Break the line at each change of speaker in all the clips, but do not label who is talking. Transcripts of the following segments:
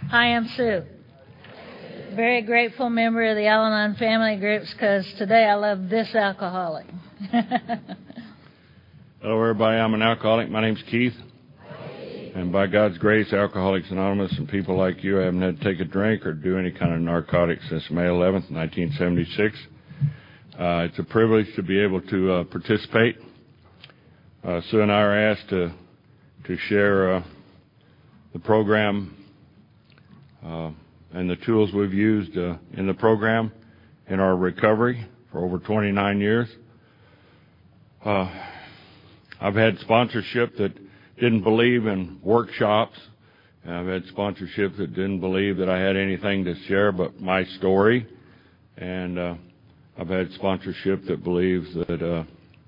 Hi, I'm Sue. Very grateful member of the Al-Anon family groups because today I love this alcoholic.
Hello, everybody. I'm an alcoholic. My name's Keith. And by God's grace, Alcoholics Anonymous and people like you haven't had to take a drink or do any kind of narcotics since May 11th, 1976. It's a privilege to be able to participate. Sue and I are asked to share the program and the tools we've used in the program in our recovery for over 29 years. I've had sponsorship that didn't believe in workshops. I've had sponsorship that didn't believe that I had anything to share but my story. And I've had sponsorship that believes that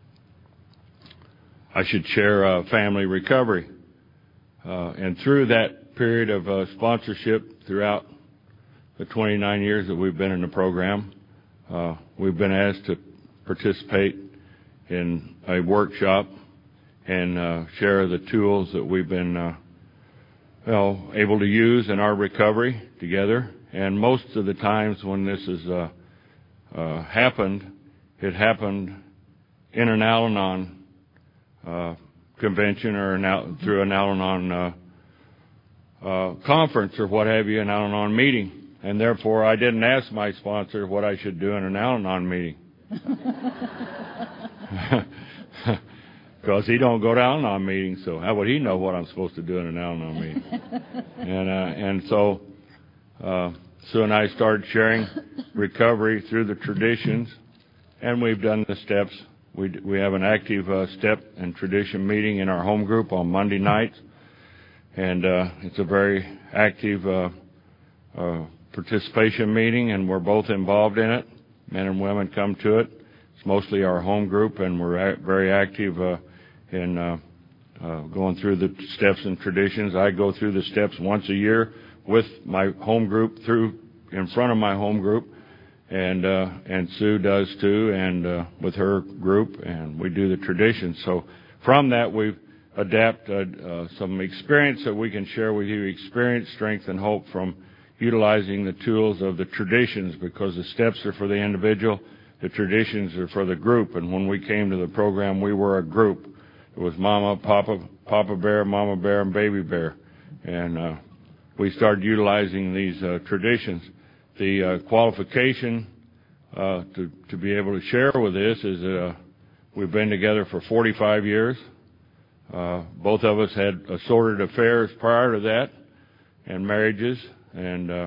I should share family recovery. And through that period of sponsorship throughout the 29 years that we've been in the program, we've been asked to participate in a workshop and share the tools that we've been able to use in our recovery together. And most of the times when this has happened, it happened in an Al-Anon convention or through an Al-Anon conference or what have you, an Al-Anon meeting. And therefore, I didn't ask my sponsor what I should do in an Al-Anon meeting. Because he don't go to Al-Anon meetings, so how would he know what I'm supposed to do in an Al-Anon meeting? And so Sue and I started sharing recovery through the traditions, and we've done the steps. We have an active step and tradition meeting in our home group on Monday nights, and it's a very active participation meeting, and we're both involved in it. Men and women come to it. It's mostly our home group, and we're very active in going through the steps and traditions. I go through the steps once a year with my home group in front of my home group, and Sue does too, and with her group, and we do the traditions. So from that, we've adapted some experience that we can share with you, experience, strength, and hope from utilizing the tools of the traditions, because the steps are for the individual, the traditions are for the group. And when we came to the program, we were a group. It was Mama, Papa Bear, Mama Bear, and Baby Bear. And we started utilizing these traditions. The qualification to be able to share with this is that we've been together for 45 years. Both of us had assorted affairs prior to that, and marriages, and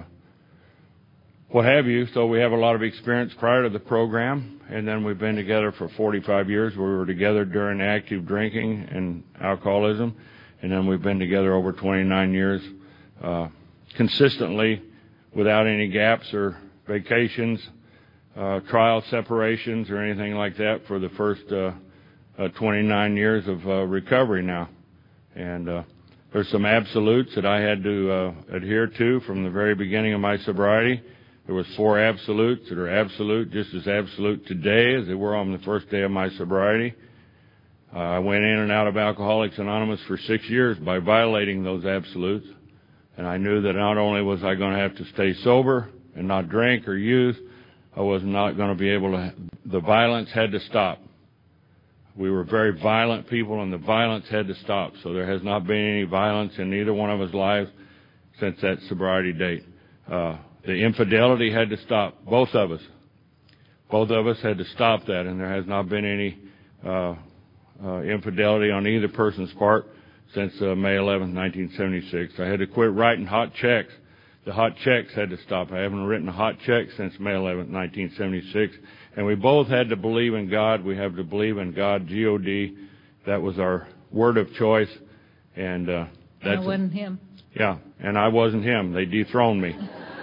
what have you. So we have a lot of experience prior to the program, and then we've been together for 45 years. We were together during active drinking and alcoholism, and then we've been together over 29 years consistently without any gaps or vacations, trial separations, or anything like that for the first 29 years of recovery now. And there's some absolutes that I had to adhere to from the very beginning of my sobriety. There was 4 absolutes that are absolute, just as absolute today as they were on the first day of my sobriety. I went in and out of Alcoholics Anonymous for 6 years by violating those absolutes. And I knew that not only was I going to have to stay sober and not drink or use, I was not going to be able to, the violence had to stop. We were very violent people, and the violence had to stop. So there has not been any violence in either one of us lives since that sobriety date. The infidelity had to stop, both of us. Both of us had to stop that, and there has not been any infidelity on either person's part since May 11th, 1976. I had to quit writing hot checks. The hot checks had to stop. I haven't written a hot check since May 11th, 1976. And we both had to believe in God. We have to believe in God, G-O-D. That was our word of choice. And
I wasn't him.
Yeah, and I wasn't him. They dethroned me.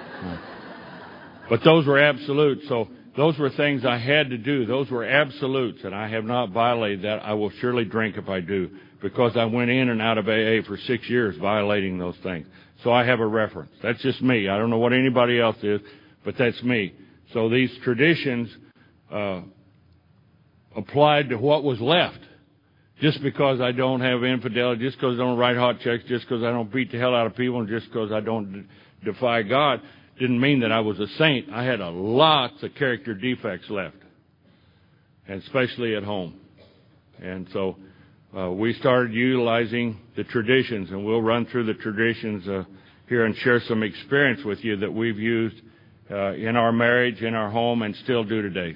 But those were absolutes. So those were things I had to do. Those were absolutes, and I have not violated that. I will surely drink if I do, because I went in and out of AA for 6 years violating those things. So I have a reference. That's just me. I don't know what anybody else is, but that's me. So these traditions applied to what was left. just because I don't have infidelity, just because I don't write hot checks, just because I don't beat the hell out of people, and just because I don't defy God, didn't mean that I was a saint. I had lots of character defects left, and especially at home. And so we started utilizing the traditions, and we'll run through the traditions here and share some experience with you that we've used in our marriage, in our home, and still do today.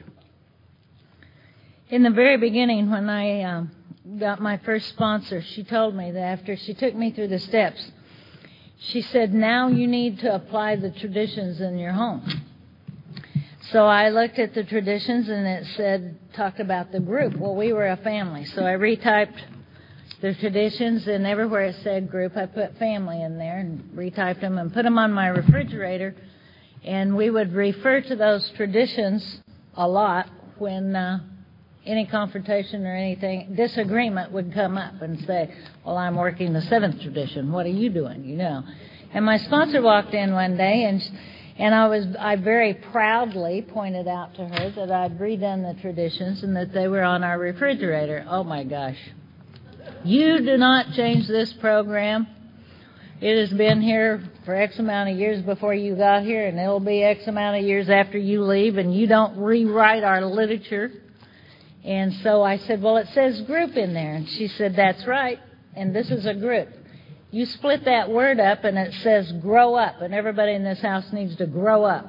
In the very beginning, when I got my first sponsor, she told me that after she took me through the steps, she said, now you need to apply the traditions in your home. So I looked at the traditions, and it talked about the group. Well, we were a family, so I retyped the traditions, and everywhere it said group, I put family in there and retyped them and put them on my refrigerator. And we would refer to those traditions a lot when any confrontation or anything, disagreement would come up and say, well, I'm working the seventh tradition. What are you doing? You know. And my sponsor walked in one day, and I very proudly pointed out to her that I'd redone the traditions and that they were on our refrigerator. Oh, my gosh. You do not change this program. It has been here for X amount of years before you got here, and it'll be X amount of years after you leave, and you don't rewrite our literature. And so I said, well, it says group in there. And she said, that's right, and this is a group. You split that word up, and it says grow up, and everybody in this house needs to grow up.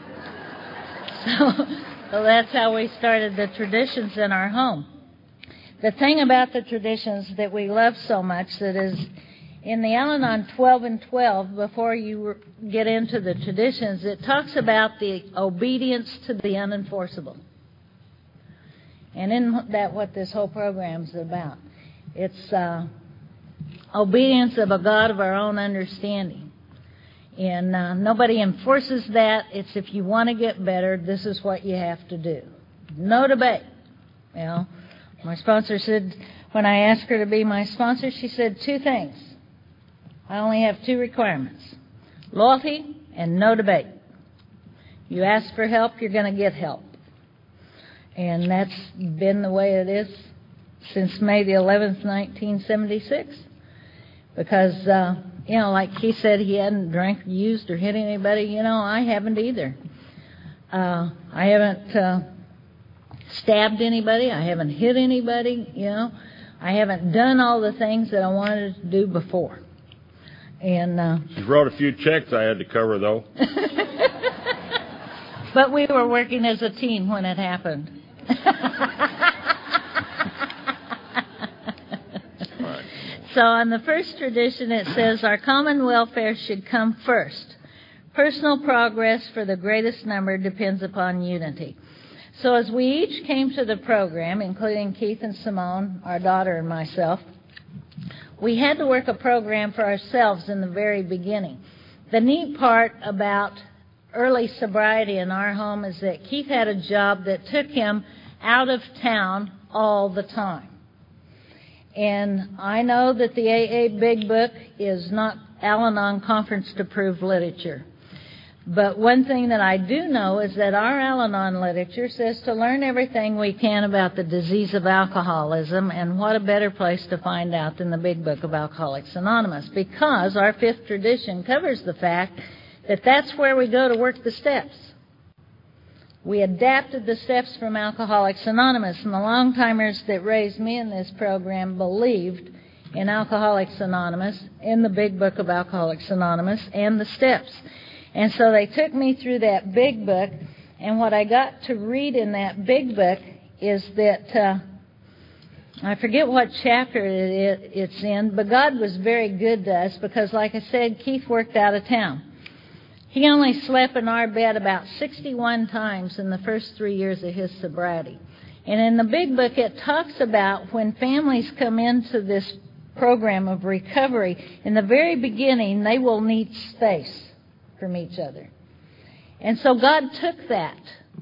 So that's how we started the traditions in our home. The thing about the traditions that we love so much that is in the Al-Anon 12 and 12, before you get into the traditions, it talks about the obedience to the unenforceable. And in that, what this whole program is about. It's obedience of a God of our own understanding. And nobody enforces that. It's if you want to get better, this is what you have to do. No debate. You know, my sponsor said, when I asked her to be my sponsor, she said 2 things. I only have 2 requirements. Loyalty and no debate. You ask for help, you're going to get help. And that's been the way it is since May the 11th, 1976. Because, like he said, he hadn't drank, used, or hit anybody. I haven't either. I haven't stabbed anybody. I haven't hit anybody, I haven't done all the things that I wanted to do before. And
she wrote a few checks I had to cover, though.
But we were working as a team when it happened. So on the first tradition, it says, our common welfare should come first. Personal progress for the greatest number depends upon unity. So as we each came to the program, including Keith and Simone, our daughter and myself, we had to work a program for ourselves in the very beginning. The neat part about early sobriety in our home is that Keith had a job that took him out of town all the time. And I know that the AA Big Book is not Al-Anon conference-approved literature. But one thing that I do know is that our Al-Anon literature says to learn everything we can about the disease of alcoholism, and what a better place to find out than the Big Book of Alcoholics Anonymous, because our 5th tradition covers the fact that that's where we go to work the steps. We adapted the steps from Alcoholics Anonymous, and the long-timers that raised me in this program believed in Alcoholics Anonymous, in the Big Book of Alcoholics Anonymous, and the steps. And so they took me through that big book, and what I got to read in that big book is that, I forget what chapter it's in, but God was very good to us because, like I said, Keith worked out of town. He only slept in our bed about 61 times in the first 3 years of his sobriety. And in the big book, it talks about when families come into this program of recovery, in the very beginning, they will need space from each other. And so God took that,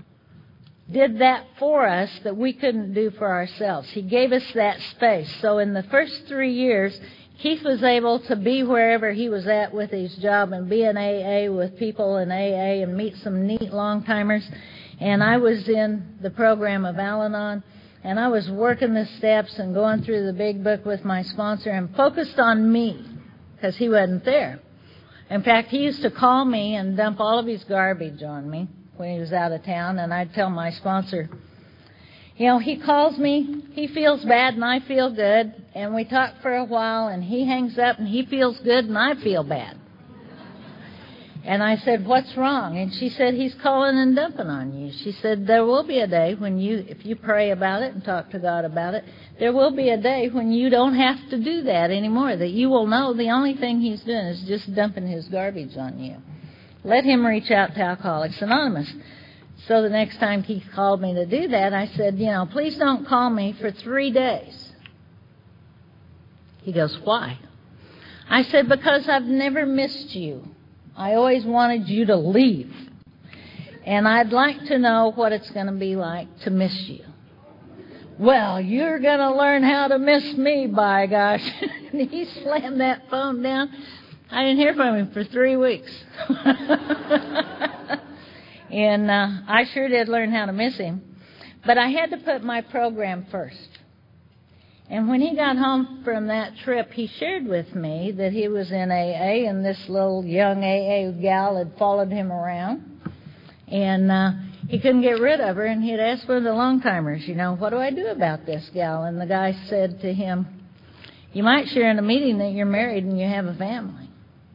did that for us that we couldn't do for ourselves. He gave us that space. So in the first 3 years, Keith was able to be wherever he was at with his job and be in AA with people in AA and meet some neat long-timers. And I was in the program of Al-Anon. And I was working the steps and going through the big book with my sponsor and focused on me because he wasn't there. In fact, he used to call me and dump all of his garbage on me when he was out of town, and I'd tell my sponsor, you know, he calls me, he feels bad and I feel good, and we talk for a while and he hangs up and he feels good and I feel bad. And I said, what's wrong? And she said, he's calling and dumping on you. She said, there will be a day when if you pray about it and talk to God about it, there will be a day when you don't have to do that anymore, that you will know the only thing he's doing is just dumping his garbage on you. Let him reach out to Alcoholics Anonymous. So the next time he called me to do that, I said, you know, please don't call me for 3 days. He goes, why? I said, because I've never missed you. I always wanted you to leave. And I'd like to know what it's going to be like to miss you. Well, you're going to learn how to miss me, by gosh. And he slammed that phone down. I didn't hear from him for 3 weeks. And I sure did learn how to miss him. But I had to put my program first. And when he got home from that trip, he shared with me that he was in AA, and this little young AA gal had followed him around. And he couldn't get rid of her, and he'd asked one of the long-timers, you know, what do I do about this gal? And the guy said to him, you might share in a meeting that you're married and you have a family.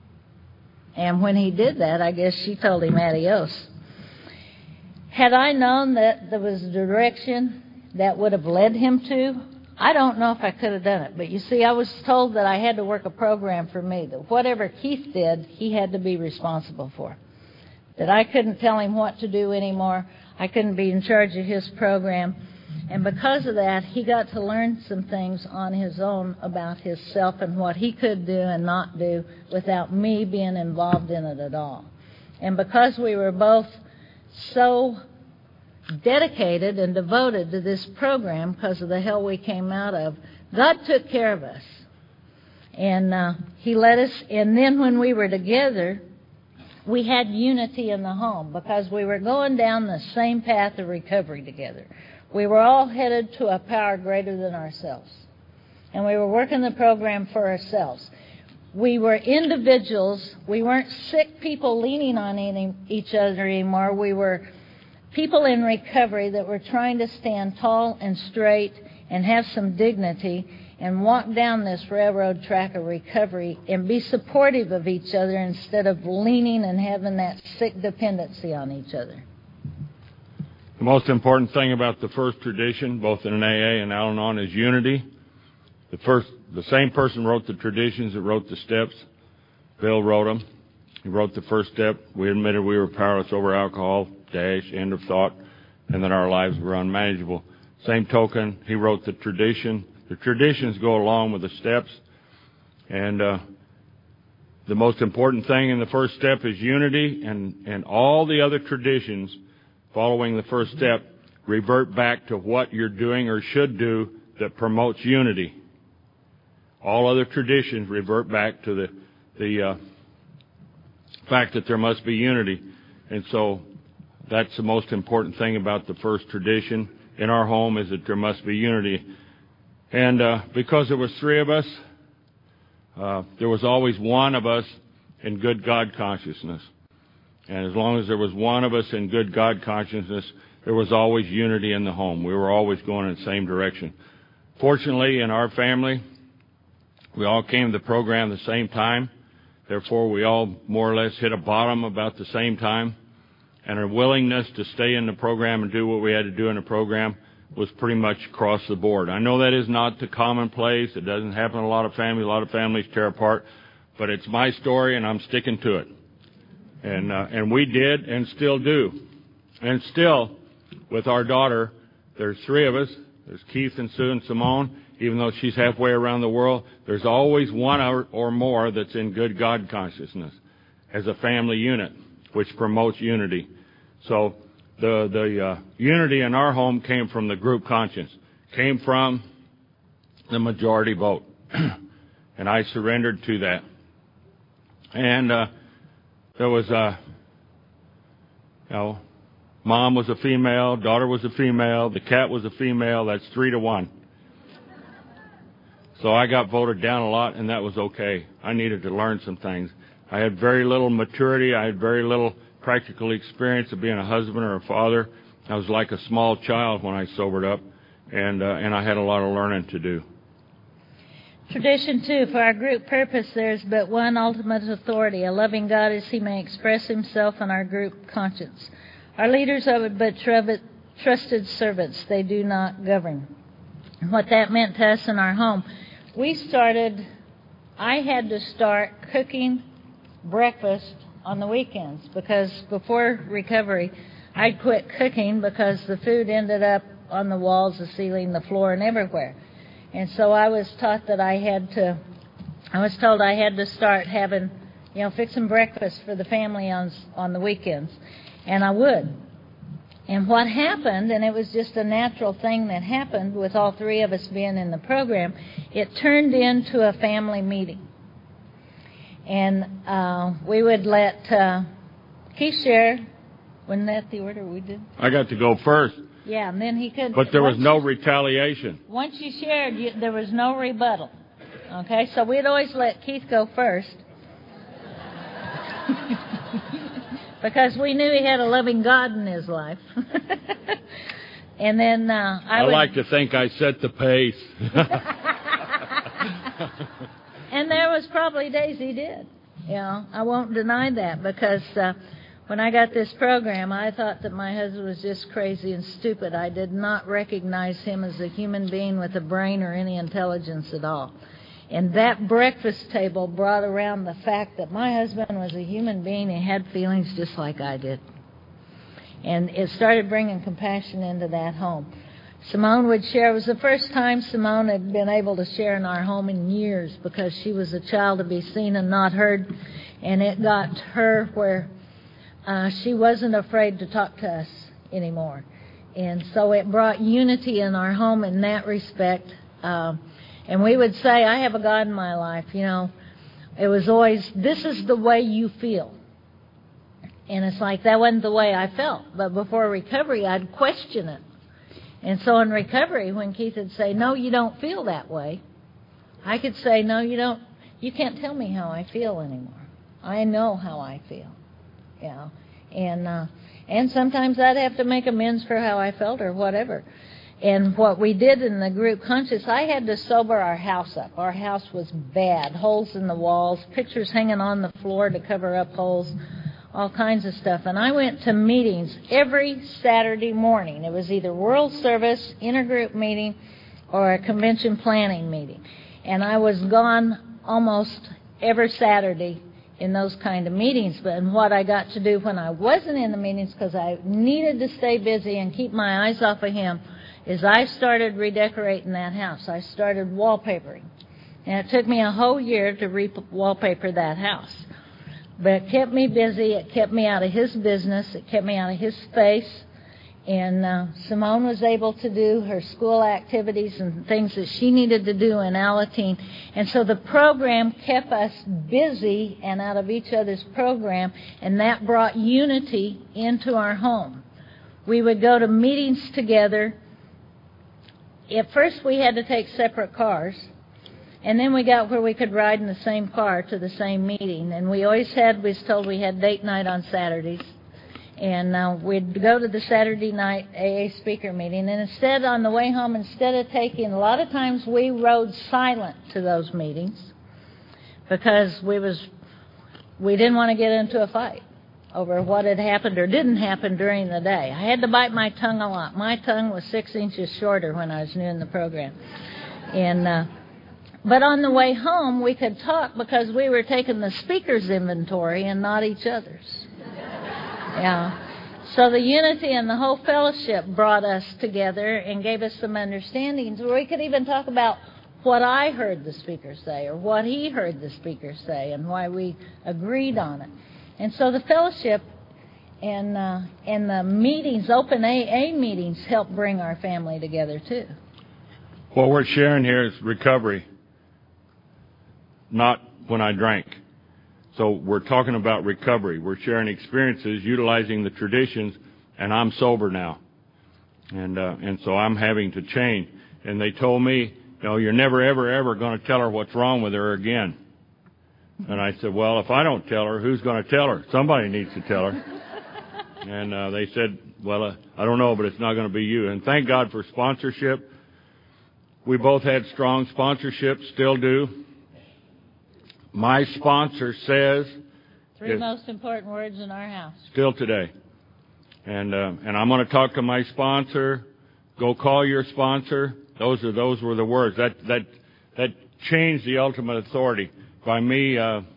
And when he did that, I guess she told him adios. Had I known that there was a direction that would have led him to, I don't know if I could have done it. But you see, I was told that I had to work a program for me, that whatever Keith did, he had to be responsible for. That I couldn't tell him what to do anymore. I couldn't be in charge of his program. And because of that, he got to learn some things on his own about himself and what he could do and not do without me being involved in it at all. And because we were both so dedicated and devoted to this program because of the hell we came out of, God took care of us. And he let us, and then when we were together, we had unity in the home because we were going down the same path of recovery together. We were all headed to a power greater than ourselves. And we were working the program for ourselves. We were individuals. We weren't sick people leaning on each other anymore. We were people in recovery that were trying to stand tall and straight and have some dignity and walk down this railroad track of recovery and be supportive of each other instead of leaning and having that sick dependency on each other.
The most important thing about the first tradition, both in an AA and Al-Anon, is unity. The same person wrote the traditions that wrote the steps. Bill wrote them. He wrote the first step. We admitted we were powerless over alcohol, end of thought, and that our lives were unmanageable. Same token, he wrote the tradition. The traditions go along with the steps. And the most important thing in the first step is unity, and all the other traditions following the first step revert back to what you're doing or should do that promotes unity. All other traditions revert back to the fact that there must be unity. And so that's the most important thing about the first tradition in our home, is that there must be unity. And because there was 3 of us, there was always one of us in good God consciousness. And as long as there was one of us in good God consciousness, there was always unity in the home. We were always going in the same direction. Fortunately, in our family, we all came to the program at the same time. Therefore, we all more or less hit a bottom about the same time. And our willingness to stay in the program and do what we had to do in the program was pretty much across the board. I know that is not the commonplace. It doesn't happen in a lot of families. A lot of families tear apart. But it's my story, and I'm sticking to it. And we did and still do. And still, with our daughter, there's 3 of us. There's Keith and Sue and Simone. Even though she's halfway around the world, there's always one or more that's in good God consciousness as a family unit, which promotes unity. So the unity in our home came from the group conscience, came from the majority vote. And I surrendered to that. And there was Mom was a female, daughter was a female, the cat was a female. That's 3-1. So I got voted down a lot, and that was okay. I needed to learn some things. I had very little maturity. I had very little practical experience of being a husband or a father. I was like a small child when I sobered up, and I had a lot of learning to do.
Tradition 2, for our group purpose, there is but one ultimate authority, a loving God as he may express himself in our group conscience. Our leaders are but trusted servants. They do not govern. What that meant to us in our home, I had to start cooking breakfast on the weekends because before recovery, I'd quit cooking because the food ended up on the walls, the ceiling, the floor, and everywhere. And so I was told I had to start having, fixing breakfast for the family on the weekends. And I would. And what happened, and it was just a natural thing that happened with all three of us being in the program, it turned into a family meeting. And we would let Keith share. Wasn't that the order we did?
I got to go first.
Yeah, and then he could.
But there was no retaliation.
Once you shared, there was no rebuttal. Okay, so we'd always let Keith go first. Because we knew he had a loving God in his life. And then I
like to think I set the pace.
And there was probably days he did. I won't deny that because when I got this program, I thought that my husband was just crazy and stupid. I did not recognize him as a human being with a brain or any intelligence at all. And that breakfast table brought around the fact that my husband was a human being and had feelings just like I did. And it started bringing compassion into that home. Simone would share. It was the first time Simone had been able to share in our home in years because she was a child to be seen and not heard. And it got her where she wasn't afraid to talk to us anymore. And so it brought unity in our home in that respect. And we would say, I have a God in my life. It was always, this is the way you feel. And it's like, that wasn't the way I felt. But before recovery, I'd question it. And so in recovery, when Keith would say, no, you don't feel that way, I could say, no, you don't. You can't tell me how I feel anymore. I know how I feel. And sometimes I'd have to make amends for how I felt or whatever. And what we did in the group conscious, I had to sober our house up. Our house was bad. Holes in the walls, pictures hanging on the floor to cover up holes, all kinds of stuff. And I went to meetings every Saturday morning. It was either World Service, intergroup meeting, or a convention planning meeting. And I was gone almost every Saturday in those kind of meetings. And what I got to do when I wasn't in the meetings, because I needed to stay busy and keep my eyes off of him, is I started redecorating that house. I started wallpapering. And it took me a whole year to wallpaper that house. But it kept me busy. It kept me out of his business. It kept me out of his space. And Simone was able to do her school activities and things that she needed to do in Alateen. And so the program kept us busy and out of each other's program, and that brought unity into our home. We would go to meetings together. At first we had to take separate cars, and then we got where we could ride in the same car to the same meeting. And we was told we had date night on Saturdays. And we'd go to the Saturday night AA speaker meeting. And instead, on the way home, a lot of times we rode silent to those meetings because we didn't want to get into a fight over what had happened or didn't happen during the day. I had to bite my tongue a lot. My tongue was 6 inches shorter when I was new in the program. But on the way home, we could talk because we were taking the speaker's inventory and not each other's. So the unity and the whole fellowship brought us together and gave us some understandings where we could even talk about what I heard the speaker say or what he heard the speaker say and why we agreed on it. And so the fellowship and the meetings, open AA meetings, helped bring our family together too.
What we're sharing here is recovery, not when I drank. So we're talking about recovery. We're sharing experiences, utilizing the traditions, and I'm sober now. And so I'm having to change. And they told me, you're never, ever, ever going to tell her what's wrong with her again. And I said, well, if I don't tell her, who's going to tell her? Somebody needs to tell her. And they said, well, I don't know, but it's not going to be you. And thank God for sponsorship. We both had strong sponsorship, still do. My sponsor says...
Three most important words in our house.
Still today. And I'm going to talk to my sponsor. Go call your sponsor. Those were the words. That changed the ultimate authority. By me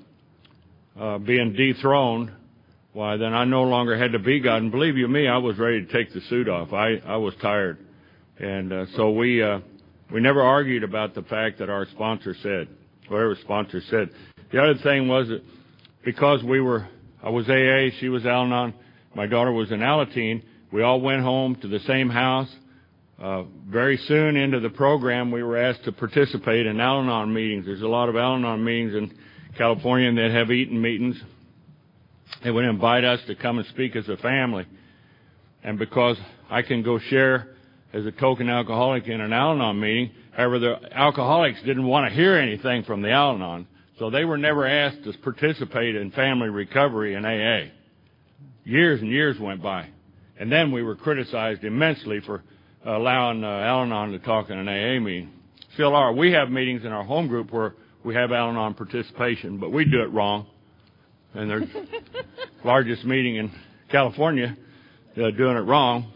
being dethroned, why, then I no longer had to be God. And believe you me, I was ready to take the suit off. I was tired. And so we never argued about the fact that our sponsor said, whatever sponsor said. The other thing was that because I was AA, she was Al-Anon, my daughter was in Alateen, we all went home to the same house. Very soon into the program, we were asked to participate in Al-Anon meetings. There's a lot of Al-Anon meetings in California, and they'd have eating meetings. They would invite us to come and speak as a family. And because I can go share as a token alcoholic in an Al-Anon meeting, however, the alcoholics didn't want to hear anything from the Al-Anon, so they were never asked to participate in family recovery in AA. Years and years went by. And then we were criticized immensely for allowing Al-Anon to talk in an AA meeting. Still are. We have meetings in our home group where we have Al-Anon participation, but we do it wrong. And they're largest meeting in California doing it wrong.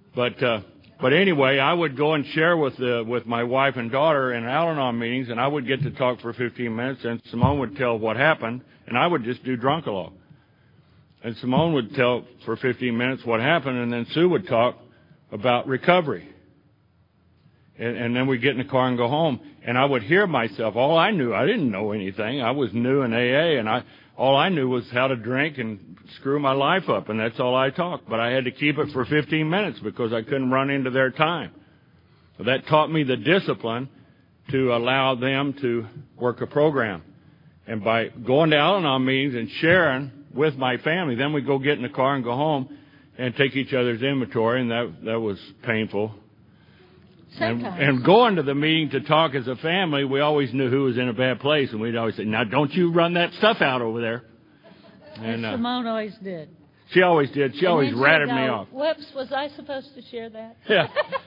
But anyway, I would go and share with my wife and daughter in Al-Anon meetings, and I would get to talk for 15 minutes, and Simone would tell what happened, and I would just do drunk-a-log. And Simone would tell for 15 minutes what happened, and then Sue would talk about recovery. And then we'd get in the car and go home. And I would hear myself. All I knew, I didn't know anything. I was new in AA, and all I knew was how to drink and screw my life up, and that's all I talked. But I had to keep it for 15 minutes because I couldn't run into their time. So that taught me the discipline to allow them to work a program. And by going to Al-Anon meetings and sharing with my family, then we'd go get in the car and go home and take each other's inventory, and that was painful. And going to the meeting to talk as a family, we always knew who was in a bad place, and we'd always say, now don't you run that stuff out over there.
And Simone always did.
She always did. She always ratted me off.
Whoops, was I supposed to share that?
Yeah.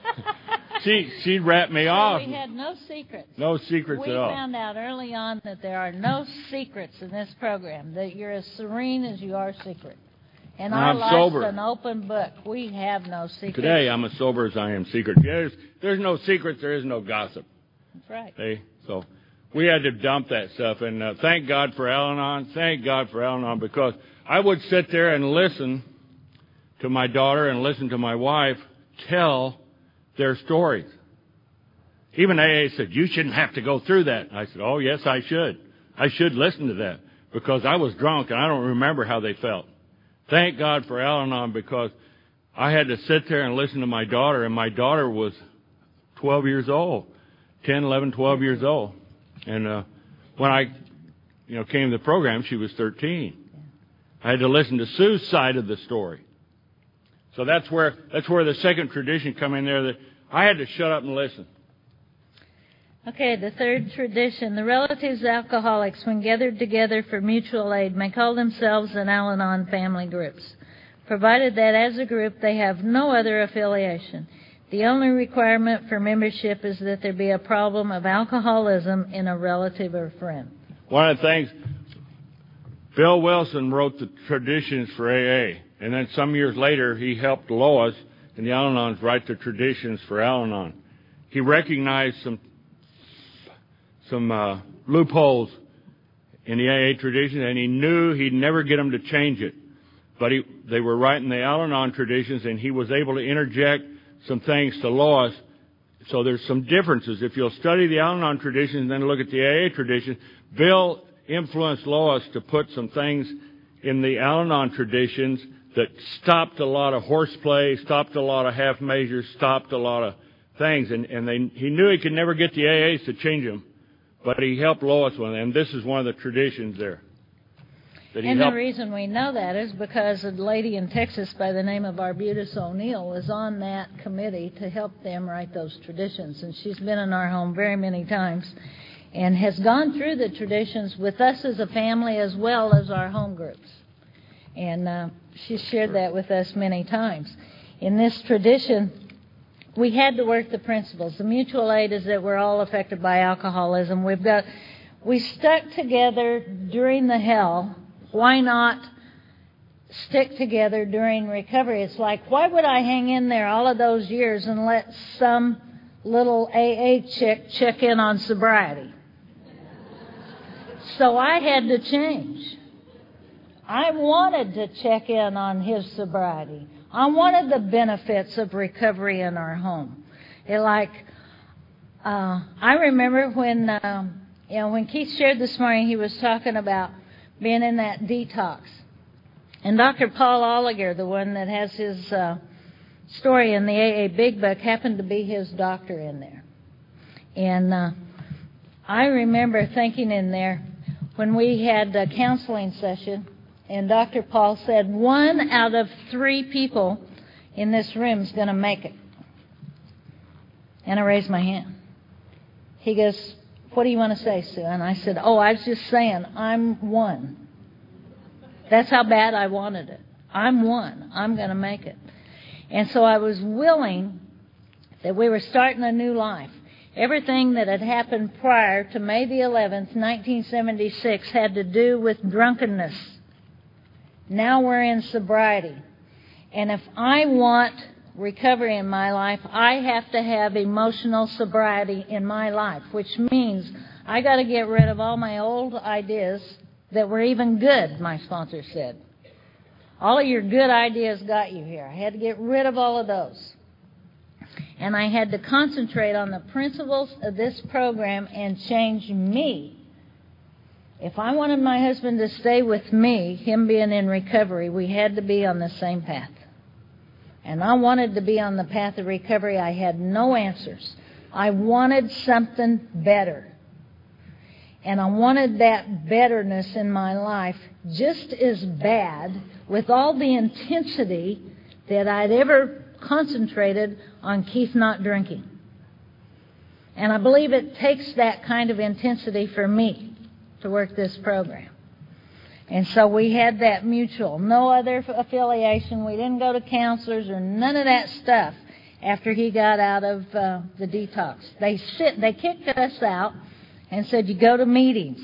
She'd rat me off.
We had no secrets.
No secrets at all.
We found out early on that there are no secrets in this program, that you're as serene as you are secret. And our life's an open book. We have no secrets.
Today, I'm as sober as I am secret. There's no secrets. There is no gossip.
That's right.
Okay? So we had to dump that stuff. And thank God for Al-Anon. Thank God for Al-Anon, because I would sit there and listen to my daughter and listen to my wife tell their stories. Even AA said, you shouldn't have to go through that. I said, oh, yes, I should. I should listen to that, because I was drunk and I don't remember how they felt. Thank God for Al-Anon, because I had to sit there and listen to my daughter, and my daughter was 12 years old, 10, 11, 12 years old. And when I came to the program, she was 13. I had to listen to Sue's side of the story. So that's where the second tradition come in there, that I had to shut up and listen.
Okay, the third tradition. The relatives of alcoholics, when gathered together for mutual aid, may call themselves an Al-Anon family groups, provided that as a group they have no other affiliation. The only requirement for membership is that there be a problem of alcoholism in a relative or friend. One
of the things, Bill Wilson wrote the traditions for AA, and then some years later he helped Lois and the Al-Anons write the traditions for Al-Anon. He recognized some loopholes in the AA tradition, and he knew he'd never get them to change it. But they were writing the Al-Anon traditions, and he was able to interject some things to Lois. So there's some differences. If you'll study the Al-Anon tradition and then look at the AA tradition, Bill influenced Lois to put some things in the Al-Anon traditions that stopped a lot of horseplay, stopped a lot of half measures, stopped a lot of things. And he knew he could never get the AAs to change them. But he helped Lois with it, and this is one of the traditions there. that he
And
helped.
the reason we know that is because a lady in Texas by the name of Arbutus O'Neill was on that committee to help them write those traditions. And she's been in our home very many times and has gone through the traditions with us as a family as well as our home groups. And she shared that with us many times. In this tradition, we had to work the principles. The mutual aid is that we're all affected by alcoholism. We stuck together during the hell. Why not stick together during recovery? It's like, why would I hang in there all of those years and let some little AA chick check in on sobriety? So I had to change. I wanted to check in on his sobriety. I wanted the benefits of recovery in our home. I remember when Keith shared this morning, he was talking about being in that detox. And Dr. Paul Olliger, the one that has his story in the AA Big Book, happened to be his doctor in there. And I remember thinking in there, when we had a counseling session, and Dr. Paul said, 1 out of 3 people in this room is going to make it. And I raised my hand. He goes, what do you want to say, Sue? And I said, I was just saying, I'm one. That's how bad I wanted it. I'm one. I'm going to make it. And so I was willing that we were starting a new life. Everything that had happened prior to May the 11th, 1976, had to do with drunkenness. Now we're in sobriety. And if I want recovery in my life, I have to have emotional sobriety in my life, which means I got to get rid of all my old ideas that were even good, my sponsor said. All of your good ideas got you here. I had to get rid of all of those. And I had to concentrate on the principles of this program and change me. If I wanted my husband to stay with me, him being in recovery, we had to be on the same path. And I wanted to be on the path of recovery. I had no answers. I wanted something better. And I wanted that betterness in my life just as bad, with all the intensity that I'd ever concentrated on Keith not drinking. And I believe it takes that kind of intensity for me to work this program. And so we had that mutual, no other affiliation. We didn't go to counselors or none of that stuff after he got out of the detox. They kicked us out and said, you go to meetings.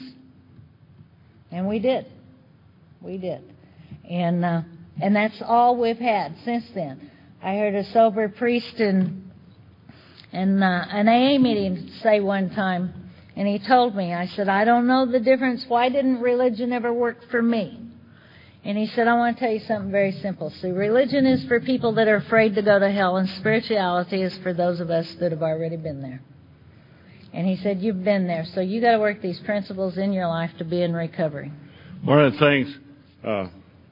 And we did. We did. And that's all we've had since then. I heard a sober priest in an AA meeting say one time, and he told me, I said, I don't know the difference. Why didn't religion ever work for me? And he said, I want to tell you something very simple. See, religion is for people that are afraid to go to hell, and spirituality is for those of us that have already been there. And he said, you've been there, so you got to work these principles in your life to be in recovery.
One of the things,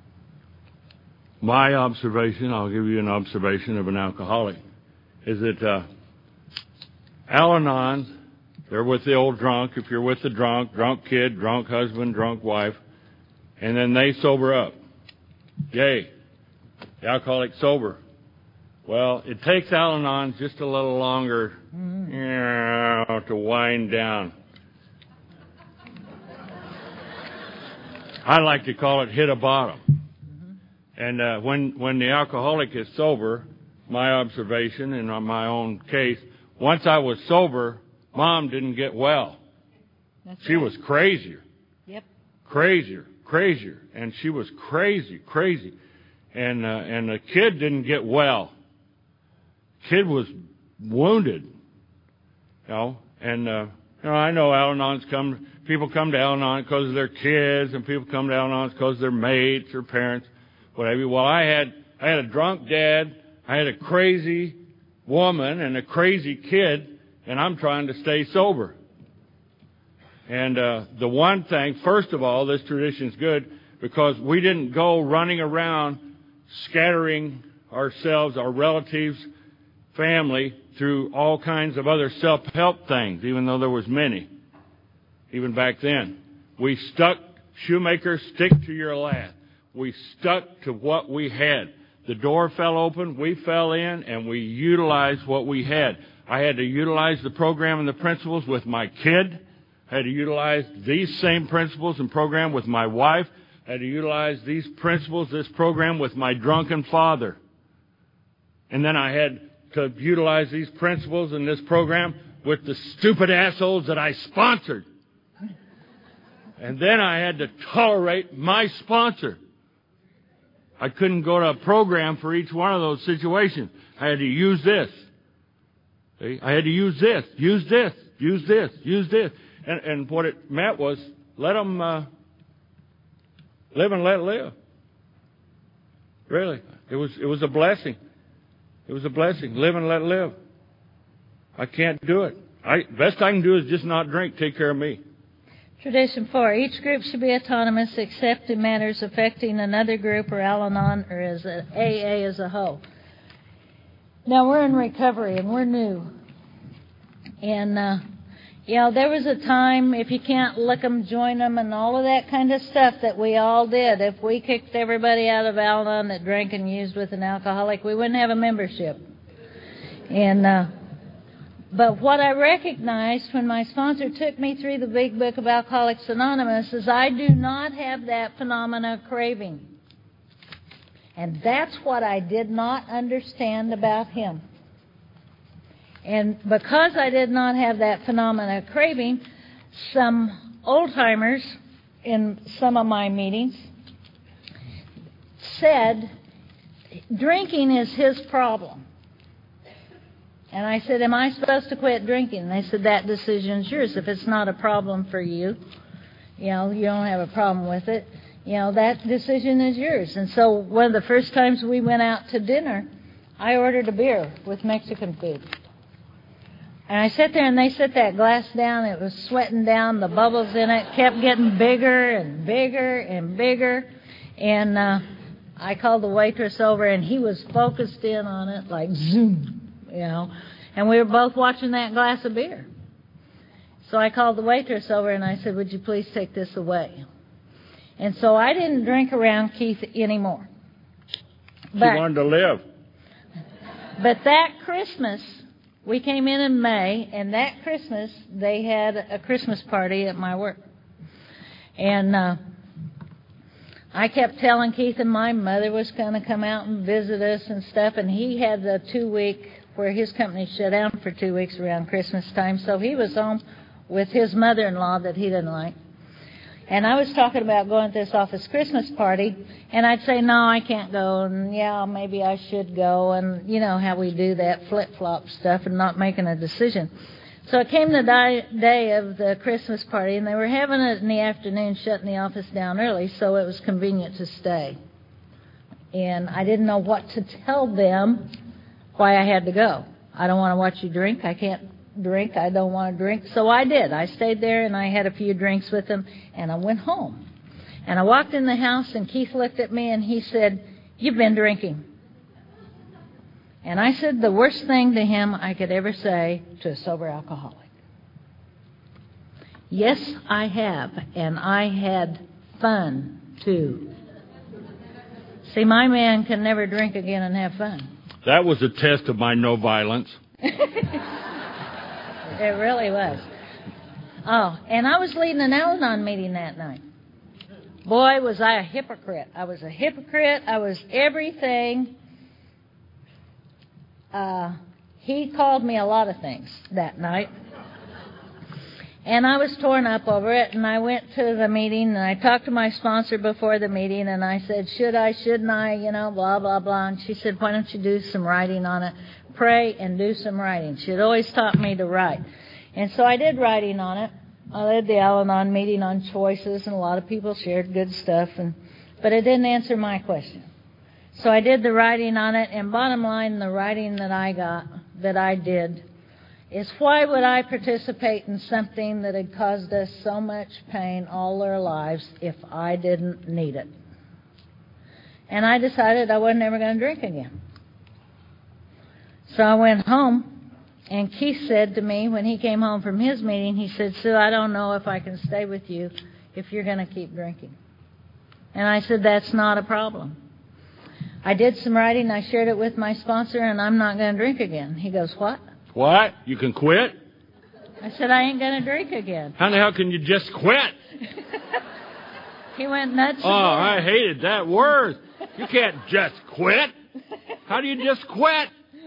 my observation, I'll give you an observation of an alcoholic, is that Al-Anons, they're with the old drunk. If you're with the drunk kid, drunk husband, drunk wife, and then they sober up. Yay, the alcoholic sober. Well, it takes Al-Anon just a little longer to wind down. I like to call it hit a bottom. And when the alcoholic is sober, my observation and on my own case, once I was sober, Mom didn't get well. She was crazier.
Yep.
Crazier. And she was crazy. And the kid didn't get well. Kid was wounded. And I know Al-Anons people come to Al-Anon because of their kids, and people come to Al-Anon because of their mates or parents, whatever. Well, I had a drunk dad, I had a crazy woman and a crazy kid, and I'm trying to stay sober. And the one thing, first of all, this tradition's good because we didn't go running around scattering ourselves, our relatives, family, through all kinds of other self-help things, even though there was many, even back then. We stuck Shoemaker, stick to your lath. We stuck to what we had. The door fell open, we fell in, and we utilized what we had. I had to utilize the program and the principles with my kid. I had to utilize these same principles and program with my wife. I had to utilize these principles, this program with my drunken father. And then I had to utilize these principles and this program with the stupid assholes that I sponsored. And then I had to tolerate my sponsor. I couldn't go to a program for each one of those situations. I had to use this. See? I had to use this, use this, use this, use this. And what it meant was, let them live and let live. Really. It was a blessing. It was a blessing. Live and let live. I can't do it. Best I can do is just not drink. Take care of me.
Tradition 4. Each group should be autonomous except in matters affecting another group or Al-Anon or as an AA as a whole. Now, we're in recovery and we're new. And, there was a time, if you can't lick them, join them, and all of that kind of stuff that we all did. If we kicked everybody out of Al-Anon that drank and used with an alcoholic, we wouldn't have a membership. And, but what I recognized when my sponsor took me through the big book of Alcoholics Anonymous is I do not have that phenomena of craving. And that's what I did not understand about him. And because I did not have that phenomena of craving, some old-timers in some of my meetings said, drinking is his problem. And I said, am I supposed to quit drinking? And they said, that decision's yours. If it's not a problem for you, you don't have a problem with it, that decision is yours. And so one of the first times we went out to dinner, I ordered a beer with Mexican food. And I sat there and they set that glass down. It was sweating down. The bubbles in it kept getting bigger and bigger and bigger. And I called the waitress over and he was focused in on it like zoom. And we were both watching that glass of beer. So I called the waitress over and I said, would you please take this away? And so I didn't drink around Keith anymore.
She wanted to live.
But that Christmas, we came in May, and that Christmas they had a Christmas party at my work. And I kept telling Keith and my mother was going to come out and visit us and stuff, and he had the 2-week where his company shut down for 2 weeks around Christmas time, so he was home with his mother-in-law that he didn't like. And I was talking about going to this office Christmas party, and I'd say, no, I can't go, and yeah, maybe I should go, and you know how we do that flip-flop stuff and not making a decision. So it came the day of the Christmas party, and they were having it in the afternoon, shutting the office down early, so it was convenient to stay. And I didn't know what to tell them why I had to go. I don't want to watch you drink. I can't drink. I don't want to drink. So I did. I stayed there, and I had a few drinks with them, and I went home. And I walked in the house, and Keith looked at me, and he said, you've been drinking. And I said the worst thing to him I could ever say to a sober alcoholic. Yes, I have, and I had fun, too. See, my man can never drink again and have fun.
That was a test of my no violence.
It really was. Oh, and I was leading an Al-Anon meeting that night. Boy, was I a hypocrite. I was a hypocrite. I was everything. He called me a lot of things that night. And I was torn up over it, and I went to the meeting, and I talked to my sponsor before the meeting, and I said, should I, shouldn't I, blah, blah, blah. And she said, why don't you do some writing on it? Pray and do some writing. She had always taught me to write. And so I did writing on it. I led the Al-Anon meeting on choices, and a lot of people shared good stuff, but it didn't answer my question. So I did the writing on it, and bottom line, the writing that I did, is why would I participate in something that had caused us so much pain all our lives if I didn't need it? And I decided I wasn't ever going to drink again. So I went home, and Keith said to me when he came home from his meeting, he said, Sue, I don't know if I can stay with you if you're going to keep drinking. And I said, that's not a problem. I did some writing. I shared it with my sponsor, and I'm not going to drink again. He goes, what?
What? You can quit?
I said, I ain't going to drink again.
How the hell can you just quit?
He went nuts.
Oh, I hated that word. You can't just quit. How do you just quit?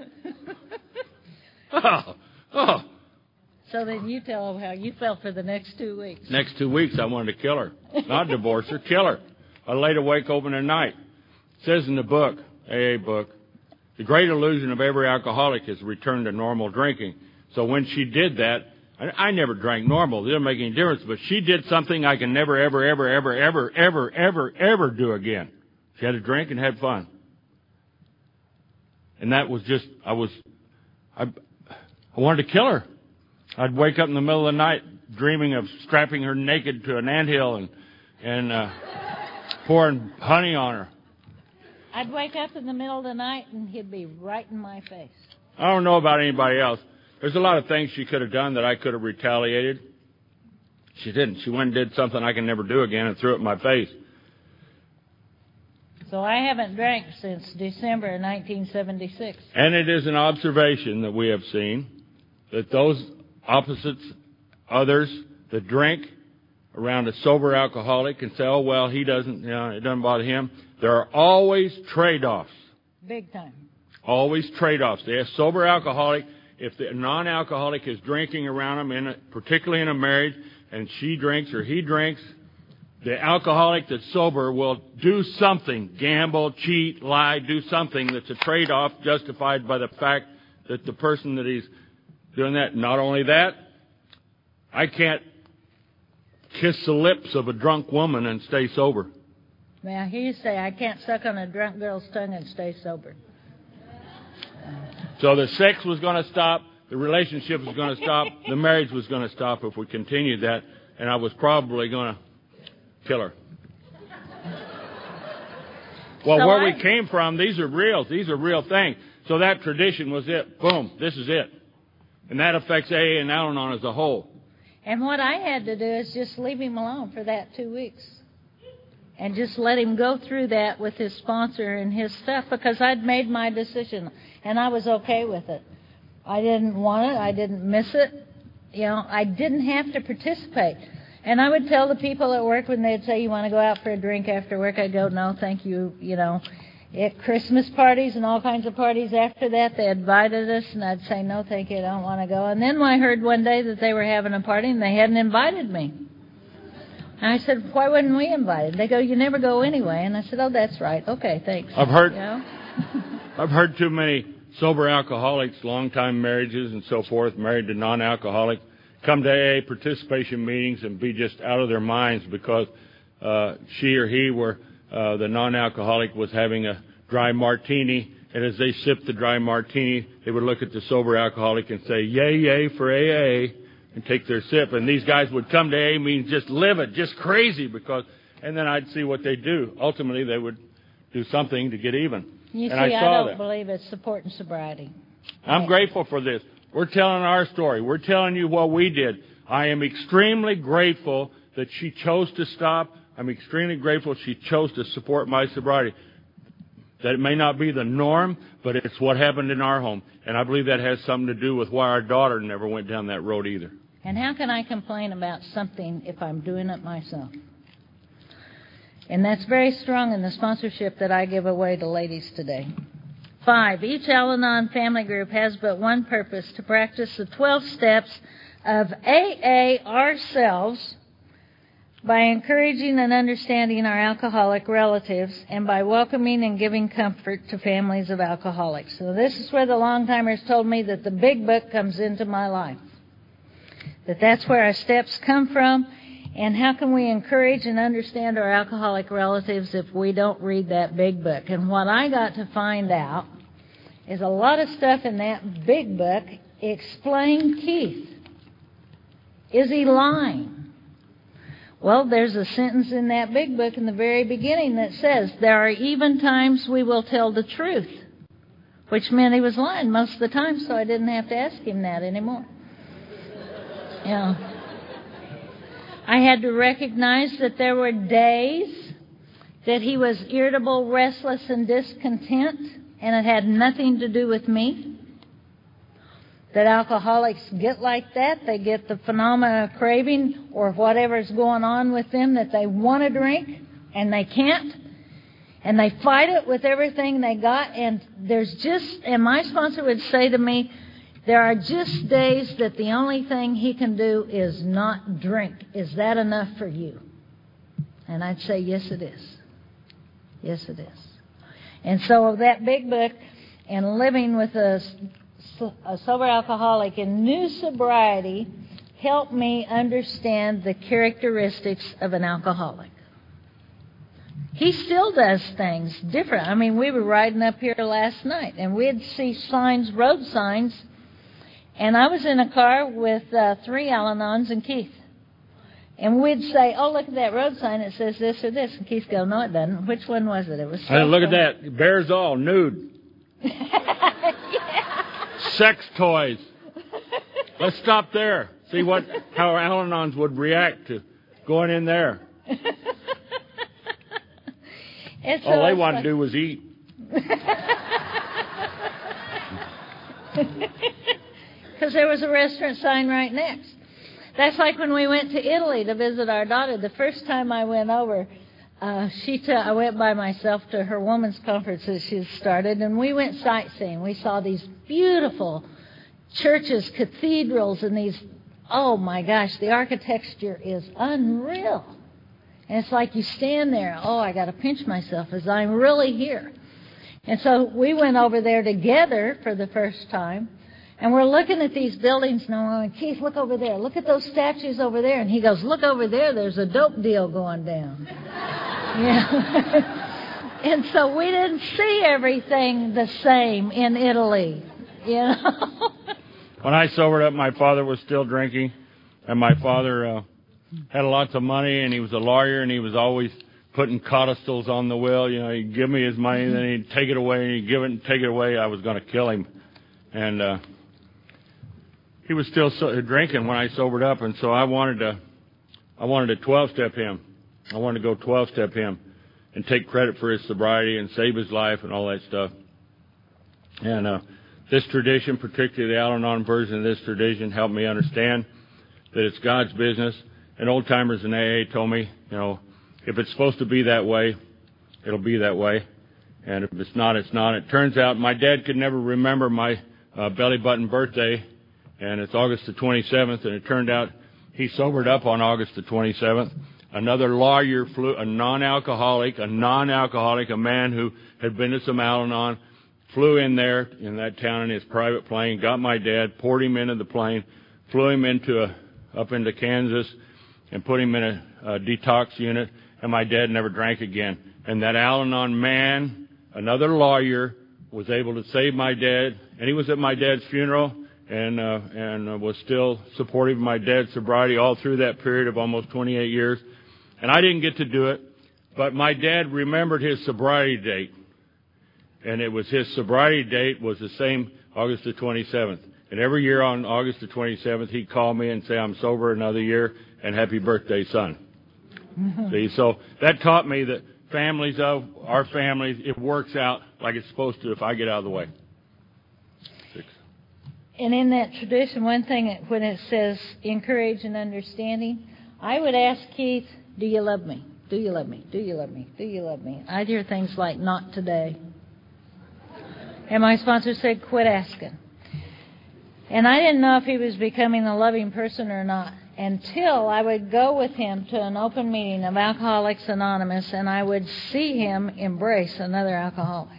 Oh.
So then you tell him how you felt for the next 2 weeks.
Next 2 weeks, I wanted to kill her. Not divorce her, kill her. I laid awake over the night. It says in the book, AA book, the great illusion of every alcoholic is return to normal drinking. So when she did that, I never drank normal. It didn't make any difference. But she did something I can never, ever do again. She had to drink and had fun. And that was just, I wanted to kill her. I'd wake up in the middle of the night dreaming of strapping her naked to an anthill and pouring honey on her.
I'd wake up in the middle of the night and he'd be right in my face.
I don't know about anybody else. There's a lot of things she could have done that I could have retaliated. She didn't. She went and did something I can never do again and threw it in my face.
So I haven't drank since December of 1976.
And it is an observation that we have seen that those opposites, others that drink around a sober alcoholic and say, oh, well, he doesn't, it doesn't bother him. There are always trade-offs.
Big time.
Always trade-offs. The sober alcoholic, if the non-alcoholic is drinking around him, particularly in a marriage, and she drinks or he drinks, the alcoholic that's sober will do something, gamble, cheat, lie, do something that's a trade-off justified by the fact that the person that he's doing that. Not only that, I can't kiss the lips of a drunk woman and stay sober.
May I hear you say, I can't suck on a drunk girl's tongue and stay sober.
So the sex was going to stop, the relationship was going to stop, the marriage was going to stop if we continued that, and I was probably going to kill her. Well,
so
where we came from, these are real things. So that tradition was it. Boom, this is it. And that affects AA and Al-Anon as a whole.
And what I had to do is just leave him alone for that 2 weeks. And just let him go through that with his sponsor and his stuff, because I'd made my decision and I was okay with it. I didn't want it. I didn't miss it. I didn't have to participate. And I would tell the people at work when they'd say, you want to go out for a drink after work? I'd go, no, thank you. At Christmas parties and all kinds of parties after that, they invited us, and I'd say, no, thank you, I don't want to go. And then I heard one day that they were having a party and they hadn't invited me. And I said, why wouldn't we invite? They go, you never go anyway. And I said, oh, that's right. Okay, thanks.
I've heard too many sober alcoholics, long-time marriages and so forth, married to non-alcoholic, come to AA participation meetings and be just out of their minds because she or he the non-alcoholic was having a dry martini, and as they sipped the dry martini, they would look at the sober alcoholic and say, yay, yay for AA, and take their sip. And these guys would come to AA meetings just livid, just crazy, and then I'd see what they'd do. Ultimately, they would do something to get even.
You
and
see,
I
don't believe it's support and sobriety.
I'm grateful for this. We're telling our story. We're telling you what we did. I am extremely grateful that she chose to stop. I'm extremely grateful she chose to support my sobriety. That it may not be the norm, but it's what happened in our home. And I believe that has something to do with why our daughter never went down that road either.
And how can I complain about something if I'm doing it myself? And that's very strong in the sponsorship that I give away to ladies today. 5, each Al-Anon family group has but one purpose, to practice the 12 steps of AA ourselves by encouraging and understanding our alcoholic relatives and by welcoming and giving comfort to families of alcoholics. So this is where the long-timers told me that the big book comes into my life. That's where our steps come from. And how can we encourage and understand our alcoholic relatives if we don't read that big book? And what I got to find out is a lot of stuff in that big book explain Keith. Is he lying? Well, there's a sentence in that big book in the very beginning that says, there are even times we will tell the truth, which meant he was lying most of the time, so I didn't have to ask him that anymore. I had to recognize that there were days that he was irritable, restless, and discontent, and it had nothing to do with me. That alcoholics get like that. They get the phenomena of craving or whatever's going on with them that they want to drink, and they can't. And they fight it with everything they got. And and my sponsor would say to me, there are just days that the only thing he can do is not drink. Is that enough for you? And I'd say, yes, it is. Yes, it is. And so that big book, and living with a sober alcoholic in new sobriety, helped me understand the characteristics of an alcoholic. He still does things different. I mean, we were riding up here last night, and we'd see signs, road signs, and I was in a car with 3 Al-Anons and Keith. And we'd say, oh, look at that road sign. It says this or this. And Keith go, no, it doesn't. Which one was it? It was.
Hey, look at that. Bears all nude.
Yeah.
Sex toys. Let's stop there. See how Al-Anons would react to going in there. All they wanted to do was eat.
Because there was a restaurant sign right next. That's like when we went to Italy to visit our daughter. The first time I went over, I went by myself to her women's conference that she started, and we went sightseeing. We saw these beautiful churches, cathedrals, and these, oh my gosh, the architecture is unreal. And it's like you stand there, oh, I got to pinch myself as I'm really here. And so we went over there together for the first time. And we're looking at these buildings and I'm going, Keith, look over there. Look at those statues over there. And he goes, look over there. There's a dope deal going down. Yeah. And so we didn't see everything the same in Italy, you know.
When I sobered up, my father was still drinking. And my father had lots of money, and he was a lawyer, and he was always putting codicils on the will. You know, he'd give me his money, and then he'd take it away, and he'd give it and take it away. I was going to kill him. And he was still drinking when I sobered up, and so I wanted to 12-step him. I wanted to go 12-step him and take credit for his sobriety and save his life and all that stuff. And this tradition, particularly the Al-Anon version of this tradition, helped me understand that it's God's business. And old-timers in AA told me, you know, if it's supposed to be that way, it'll be that way. And if it's not, it's not. It turns out my dad could never remember my belly button birthday, and it's August the 27th, and it turned out he sobered up on August the 27th. Another lawyer flew, a non-alcoholic, a man who had been to some Al-Anon, flew in there in that town in his private plane, got my dad, poured him into the plane, flew him up into Kansas, and put him in a detox unit, and my dad never drank again. And that Al-Anon man, another lawyer, was able to save my dad, and he was at my dad's funeral, and was still supportive of my dad's sobriety all through that period of almost 28 years. And I didn't get to do it, but my dad remembered his sobriety date, and it was his sobriety date was the same August the 27th. And every year on August the 27th, he'd call me and say, I'm sober another year, and happy birthday, son. Mm-hmm. See, so that taught me that families of our families, it works out like it's supposed to if I get out of the way. 6.
And in that tradition, one thing, when it says encourage and understanding, I would ask Keith, do you love me? Do you love me? Do you love me? Do you love me? I'd hear things like, not today. And my sponsor said, quit asking. And I didn't know if he was becoming a loving person or not until I would go with him to an open meeting of Alcoholics Anonymous, and I would see him embrace another alcoholic.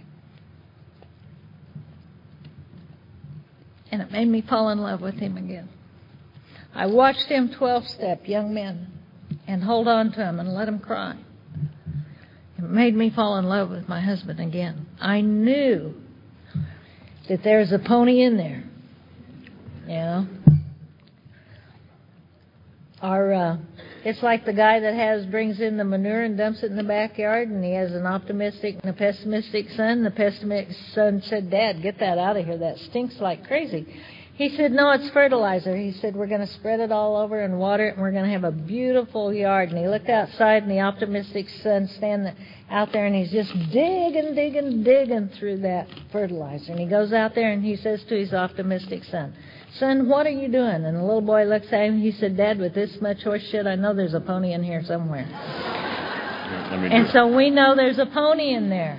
And it made me fall in love with him again. I watched him 12-step young men and hold on to him and let him cry. It made me fall in love with my husband again. I knew that there's a pony in there. You know? It's like the guy that brings in the manure and dumps it in the backyard, and he has an optimistic and a pessimistic son. The pessimistic son said, Dad, get that out of here. That stinks like crazy. He said, no, it's fertilizer. He said, we're going to spread it all over and water it, and we're going to have a beautiful yard. And he looked outside, and the optimistic son standing out there, and he's just digging through that fertilizer. And he goes out there, and he says to his optimistic son, son, what are you doing? And the little boy looks at him, and he said, Dad, with this much horse shit, I know there's a pony in here somewhere. And so we know there's a pony in there.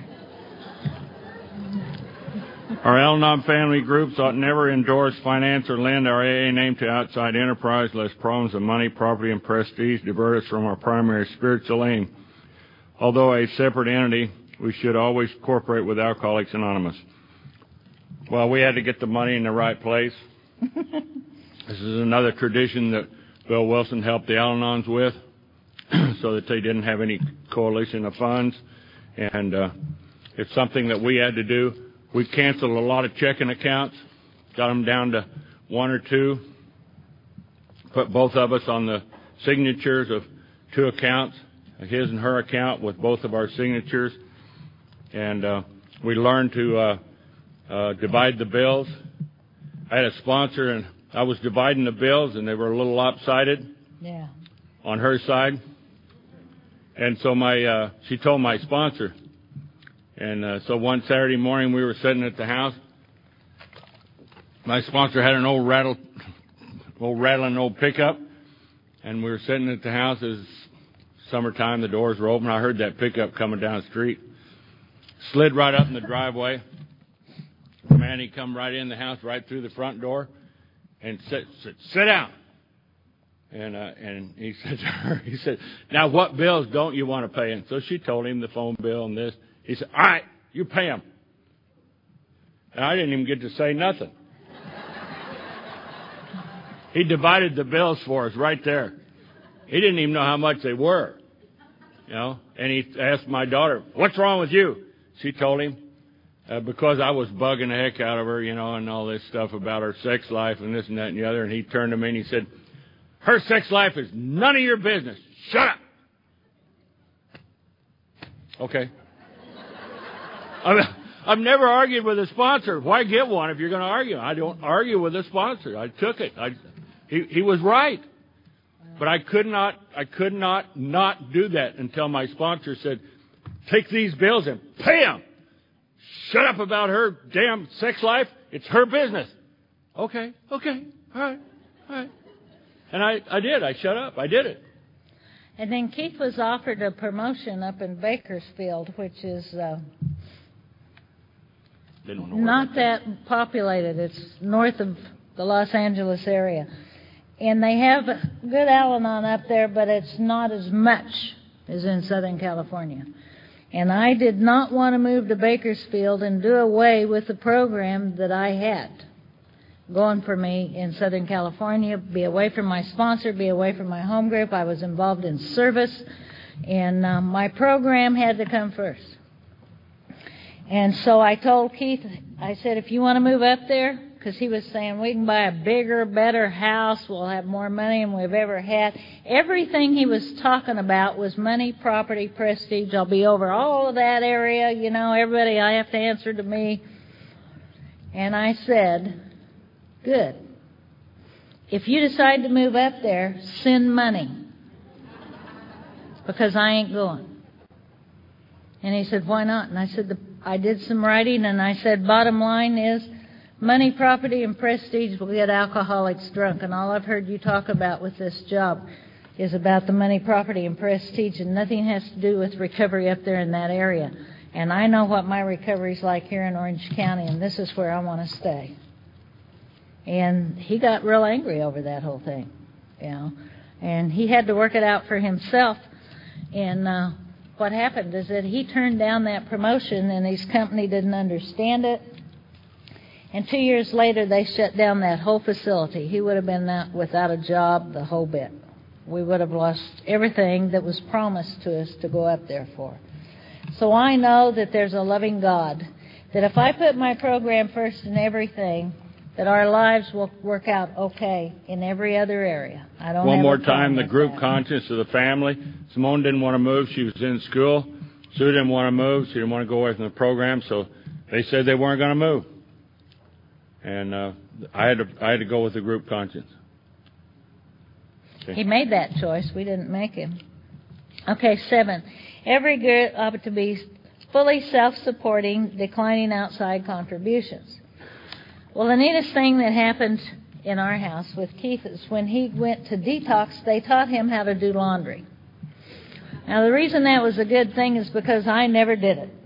Our Al-Anon family groups ought never endorse, finance, or lend our AA name to outside enterprise, lest problems of money, property, and prestige divert us from our primary spiritual aim. Although a separate entity, we should always cooperate with Alcoholics Anonymous. Well, we had to get the money in the right place. This is another tradition that Bill Wilson helped the Al-Anons with, so that they didn't have any coalition of funds. And it's something that we had to do. We canceled a lot of checking accounts, got them down to one or two, put both of us on the signatures of two accounts, his and her account with both of our signatures. And we learned to divide the bills. I had a sponsor, and I was dividing the bills, and they were a little lopsided on her side. And so she told my sponsor. And so one Saturday morning we were sitting at the house. My sponsor had an old rattling old pickup. And we were sitting at the house. It was summertime. The doors were open. I heard that pickup coming down the street. Slid right up in the driveway. Man, he come right in the house, right through the front door. And said, sit down. And he said to her, he said, now what bills don't you want to pay? And so she told him the phone bill and this. He said, all right, you pay them. And I didn't even get to say nothing. He divided the bills for us right there. He didn't even know how much they were. You know, and he asked my daughter, what's wrong with you? She told him, because I was bugging the heck out of her, you know, and all this stuff about her sex life and this and that and the other. And he turned to me and he said, her sex life is none of your business. Shut up. Okay. I've never argued with a sponsor. Why get one if you're going to argue? I don't argue with a sponsor. I took it. He was right. But I could not do that until my sponsor said, take these bills and pay them. Shut up about her damn sex life. It's her business. Okay. All right. And I did. I shut up. I did it.
And then Keith was offered a promotion up in Bakersfield, which is not that populated. It's north of the Los Angeles area. And they have good Al-Anon up there, but it's not as much as in Southern California. And I did not want to move to Bakersfield and do away with the program that I had going for me in Southern California, be away from my sponsor, be away from my home group. I was involved in service, and my program had to come first. And so I told Keith, I said, if you want to move up there, because he was saying we can buy a bigger, better house, we'll have more money than we've ever had. Everything he was talking about was money, property, prestige. I'll be over all of that area, you know, everybody, I have to answer to me. And I said, good. If you decide to move up there, send money, because I ain't going. And he said, why not? And I said, I did some writing, and I said, bottom line is, money, property, and prestige will get alcoholics drunk. And all I've heard you talk about with this job is about the money, property, and prestige, and nothing has to do with recovery up there in that area. And I know what my recovery's like here in Orange County, and this is where I want to stay. And he got real angry over that whole thing, you know. And he had to work it out for himself. And what happened is that he turned down that promotion, and his company didn't understand it. And 2 years later, they shut down that whole facility. He would have been without a job, the whole bit. We would have lost everything that was promised to us to go up there for. So I know that there's a loving God, that if I put my program first in everything, that our lives will work out okay in every other area. I don't.
One more time, the group conscience of the family. Simone didn't want to move. She was in school. Sue didn't want to move. She didn't want to go away from the program, so they said they weren't going to move. And I had to go with the group conscience. Okay.
He made that choice. We didn't make him. Okay, 7. Every group ought to be fully self-supporting, declining outside contributions. Well, the neatest thing that happened in our house with Keith is when he went to detox, they taught him how to do laundry. Now, the reason that was a good thing is because I never did it.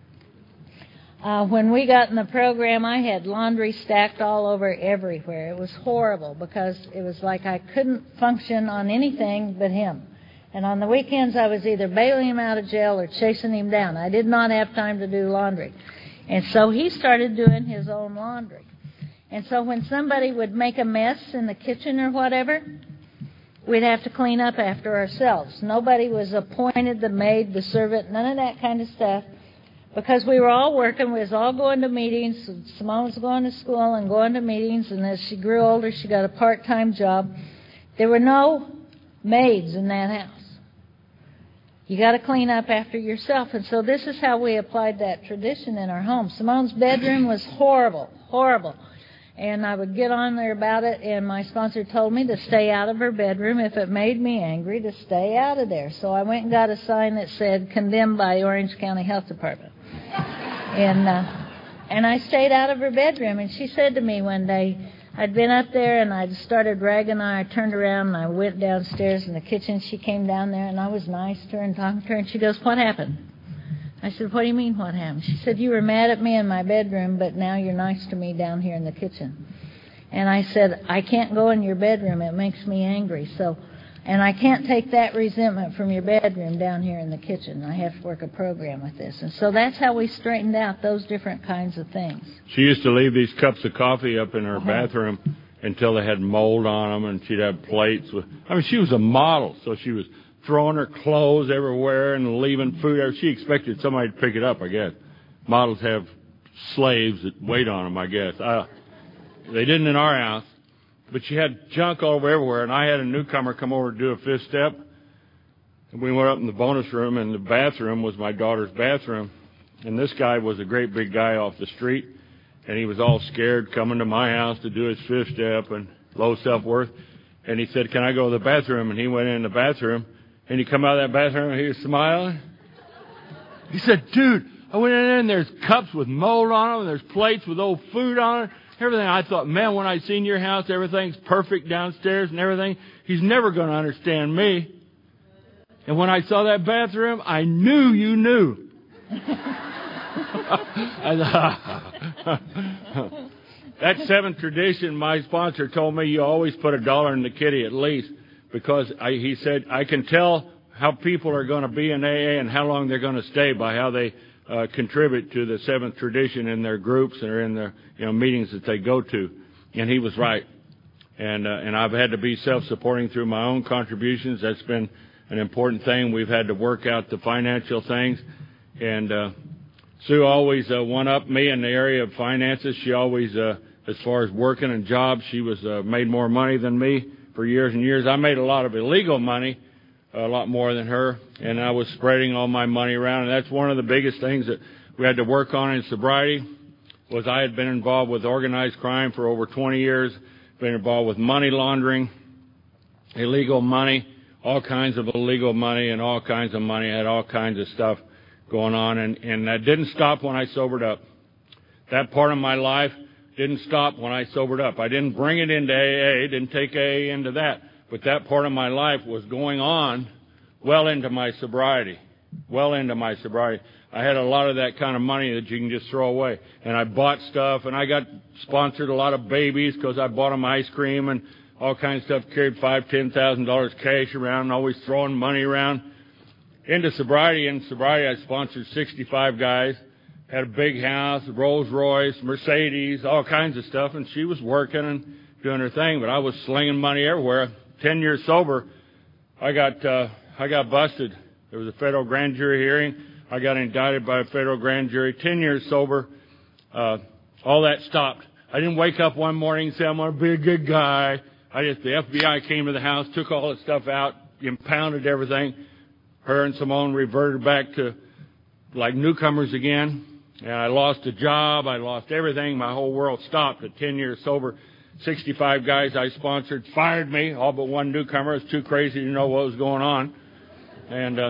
When we got in the program, I had laundry stacked all over everywhere. It was horrible because it was like I couldn't function on anything but him. And on the weekends, I was either bailing him out of jail or chasing him down. I did not have time to do laundry. And so he started doing his own laundry. And so when somebody would make a mess in the kitchen or whatever, we'd have to clean up after ourselves. Nobody was appointed, the maid, the servant, none of that kind of stuff. Because we were all working, we was all going to meetings. Simone was going to school and going to meetings, and as she grew older, she got a part-time job. There were no maids in that house. You got to clean up after yourself. And so this is how we applied that tradition in our home. Simone's bedroom was horrible, horrible. And I would get on there about it, and my sponsor told me to stay out of her bedroom. If it made me angry, to stay out of there. So I went and got a sign that said, condemned by Orange County Health Department. And I stayed out of her bedroom. And she said to me one day, I'd been up there and I'd started ragging on her. I turned around and I went downstairs in the kitchen. She came down there and I was nice to her and talking to her. And she goes, what happened? I said, what do you mean what happened? She said, you were mad at me in my bedroom, but now you're nice to me down here in the kitchen. And I said, I can't go in your bedroom. It makes me angry. And I can't take that resentment from your bedroom down here in the kitchen. I have to work a program with this. And so that's how we straightened out those different kinds of things.
She used to leave these cups of coffee up in her bathroom until they had mold on them, and she'd have plates. She was a model, so she was throwing her clothes everywhere and leaving food. She expected somebody to pick it up, I guess. Models have slaves that wait on them, I guess. They didn't in our house. But she had junk all over everywhere, and I had a newcomer come over to do a fifth step. And we went up in the bonus room, and the bathroom was my daughter's bathroom. And this guy was a great big guy off the street, and he was all scared coming to my house to do his fifth step and low self-worth. And he said, can I go to the bathroom? And he went in the bathroom, and he come out of that bathroom, and he was smiling. He said, dude, I went in there, and there's cups with mold on them, and there's plates with old food on it. Everything. I thought, man, when I seen your house, everything's perfect downstairs and everything. He's never going to understand me. And when I saw that bathroom, I knew you knew. That seventh tradition, my sponsor told me you always put $1 in the kitty at least, because he said, I can tell how people are going to be in AA and how long they're going to stay by how they contribute to the seventh tradition in their groups or in their meetings that they go to. And he was right. And I've had to be self-supporting through my own contributions. That's been an important thing. We've had to work out the financial things. And Sue always one-upped me in the area of finances. She always, as far as working and jobs, she was made more money than me for years and years. I made a lot of illegal money, a lot more than her, and I was spreading all my money around. And that's one of the biggest things that we had to work on in sobriety, was I had been involved with organized crime for over 20 years, been involved with money laundering, illegal money, all kinds of illegal money and all kinds of money. I had all kinds of stuff going on, and that didn't stop when I sobered up. That part of my life didn't stop when I sobered up. I didn't bring it into AA, didn't take AA into that. But that part of my life was going on well into my sobriety. I had a lot of that kind of money that you can just throw away. And I bought stuff, and I got sponsored a lot of babies because I bought them ice cream and all kinds of stuff, carried $5,000, $10,000 cash around, always throwing money around. Into sobriety. In sobriety, I sponsored 65 guys, had a big house, Rolls Royce, Mercedes, all kinds of stuff, and she was working and doing her thing, but I was slinging money everywhere. 10 years sober, I got busted. There was a federal grand jury hearing. I got indicted by a federal grand jury. 10 years sober, all that stopped. I didn't wake up one morning and say, I'm going to be a good guy. The FBI came to the house, took all the stuff out, impounded everything. Her and Simone reverted back to like newcomers again. And I lost a job. I lost everything. My whole world stopped at 10 years sober. 65 guys I sponsored fired me, all but one newcomer. It was too crazy to know what was going on. And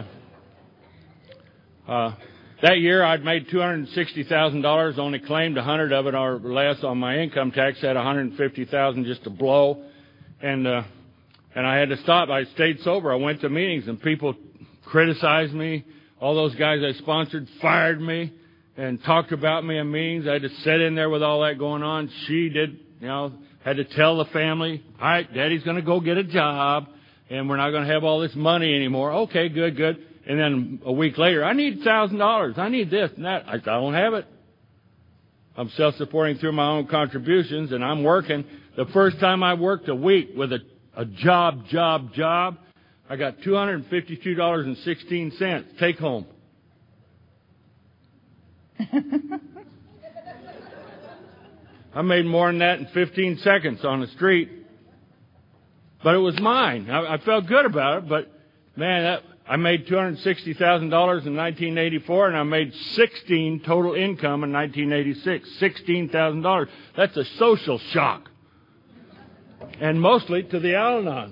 that year I'd made $260,000, only claimed 100 of it or less on my income tax, had $150,000 just to blow. And I had to stop. I stayed sober. I went to meetings and people criticized me. All those guys I sponsored fired me and talked about me in meetings. I had to sit in there with all that going on. She did, had to tell the family, all right, Daddy's going to go get a job and we're not going to have all this money anymore. Okay, good. And then a week later, I need $1,000. I need this and that. I don't have it. I'm self-supporting through my own contributions and I'm working. The first time I worked a week with a job, I got $252.16 take home. I made more than that in 15 seconds on the street. But it was mine. I felt good about it, but man, I made $260,000 in 1984 and I made 16 total income in 1986. $16,000. That's a social shock. And mostly to the Al-Anons.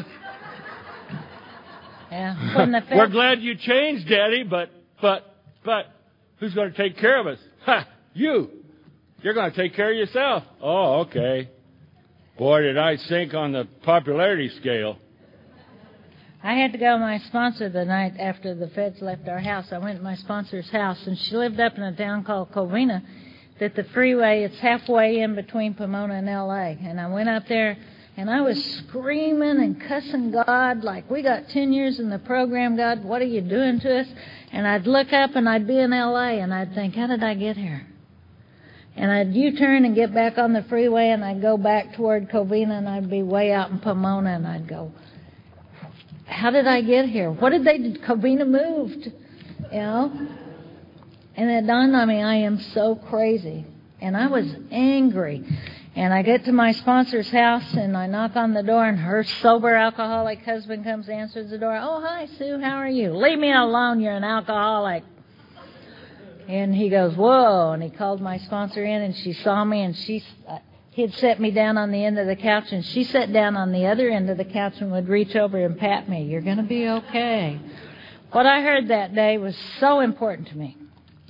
Yeah.
We're glad you changed, Daddy, but who's going to take care of us? You. You're going to take care of yourself. Oh, okay. Boy, did I sink on the popularity scale.
I had to go to my sponsor the night after the feds left our house. I went to my sponsor's house, and she lived up in a town called Covina, that the freeway, it's halfway in between Pomona and L.A. And I went up there, and I was screaming and cussing God, like, we got 10 years in the program, God, what are you doing to us? And I'd look up, and I'd be in L.A., and I'd think, how did I get here? And I'd U-turn and get back on the freeway, and I'd go back toward Covina, and I'd be way out in Pomona, and I'd go, how did I get here? What did they do? Covina moved, And it dawned on me, I am so crazy. And I was angry. And I get to my sponsor's house, and I knock on the door, and her sober alcoholic husband comes, answers the door. Oh, hi, Sue, how are you? Leave me alone, you're an alcoholic. And he goes, whoa, and he called my sponsor in, and she saw me, and he'd set me down on the end of the couch, and she sat down on the other end of the couch and would reach over and pat me. You're going to be okay. What I heard that day was so important to me.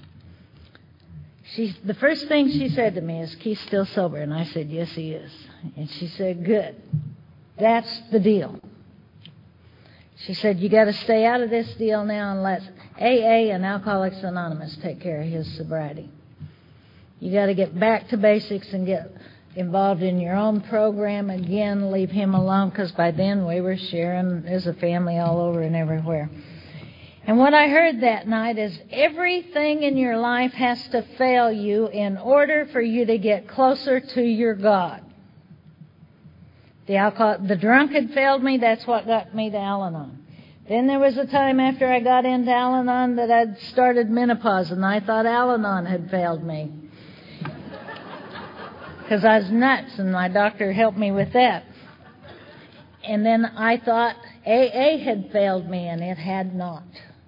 The first thing she said to me is, Keith's still sober. And I said, yes, he is. And she said, good. That's the deal. She said, you got to stay out of this deal now and let AA and Alcoholics Anonymous take care of his sobriety. You got to get back to basics and get involved in your own program again. Leave him alone, because by then we were sharing as a family all over and everywhere. And what I heard that night is everything in your life has to fail you in order for you to get closer to your God. The drunk had failed me. That's what got me to Al-Anon. Then there was a time after I got into Al-Anon that I'd started menopause, and I thought Al-Anon had failed me. Because I was nuts, and my doctor helped me with that. And then I thought AA had failed me, and it had not.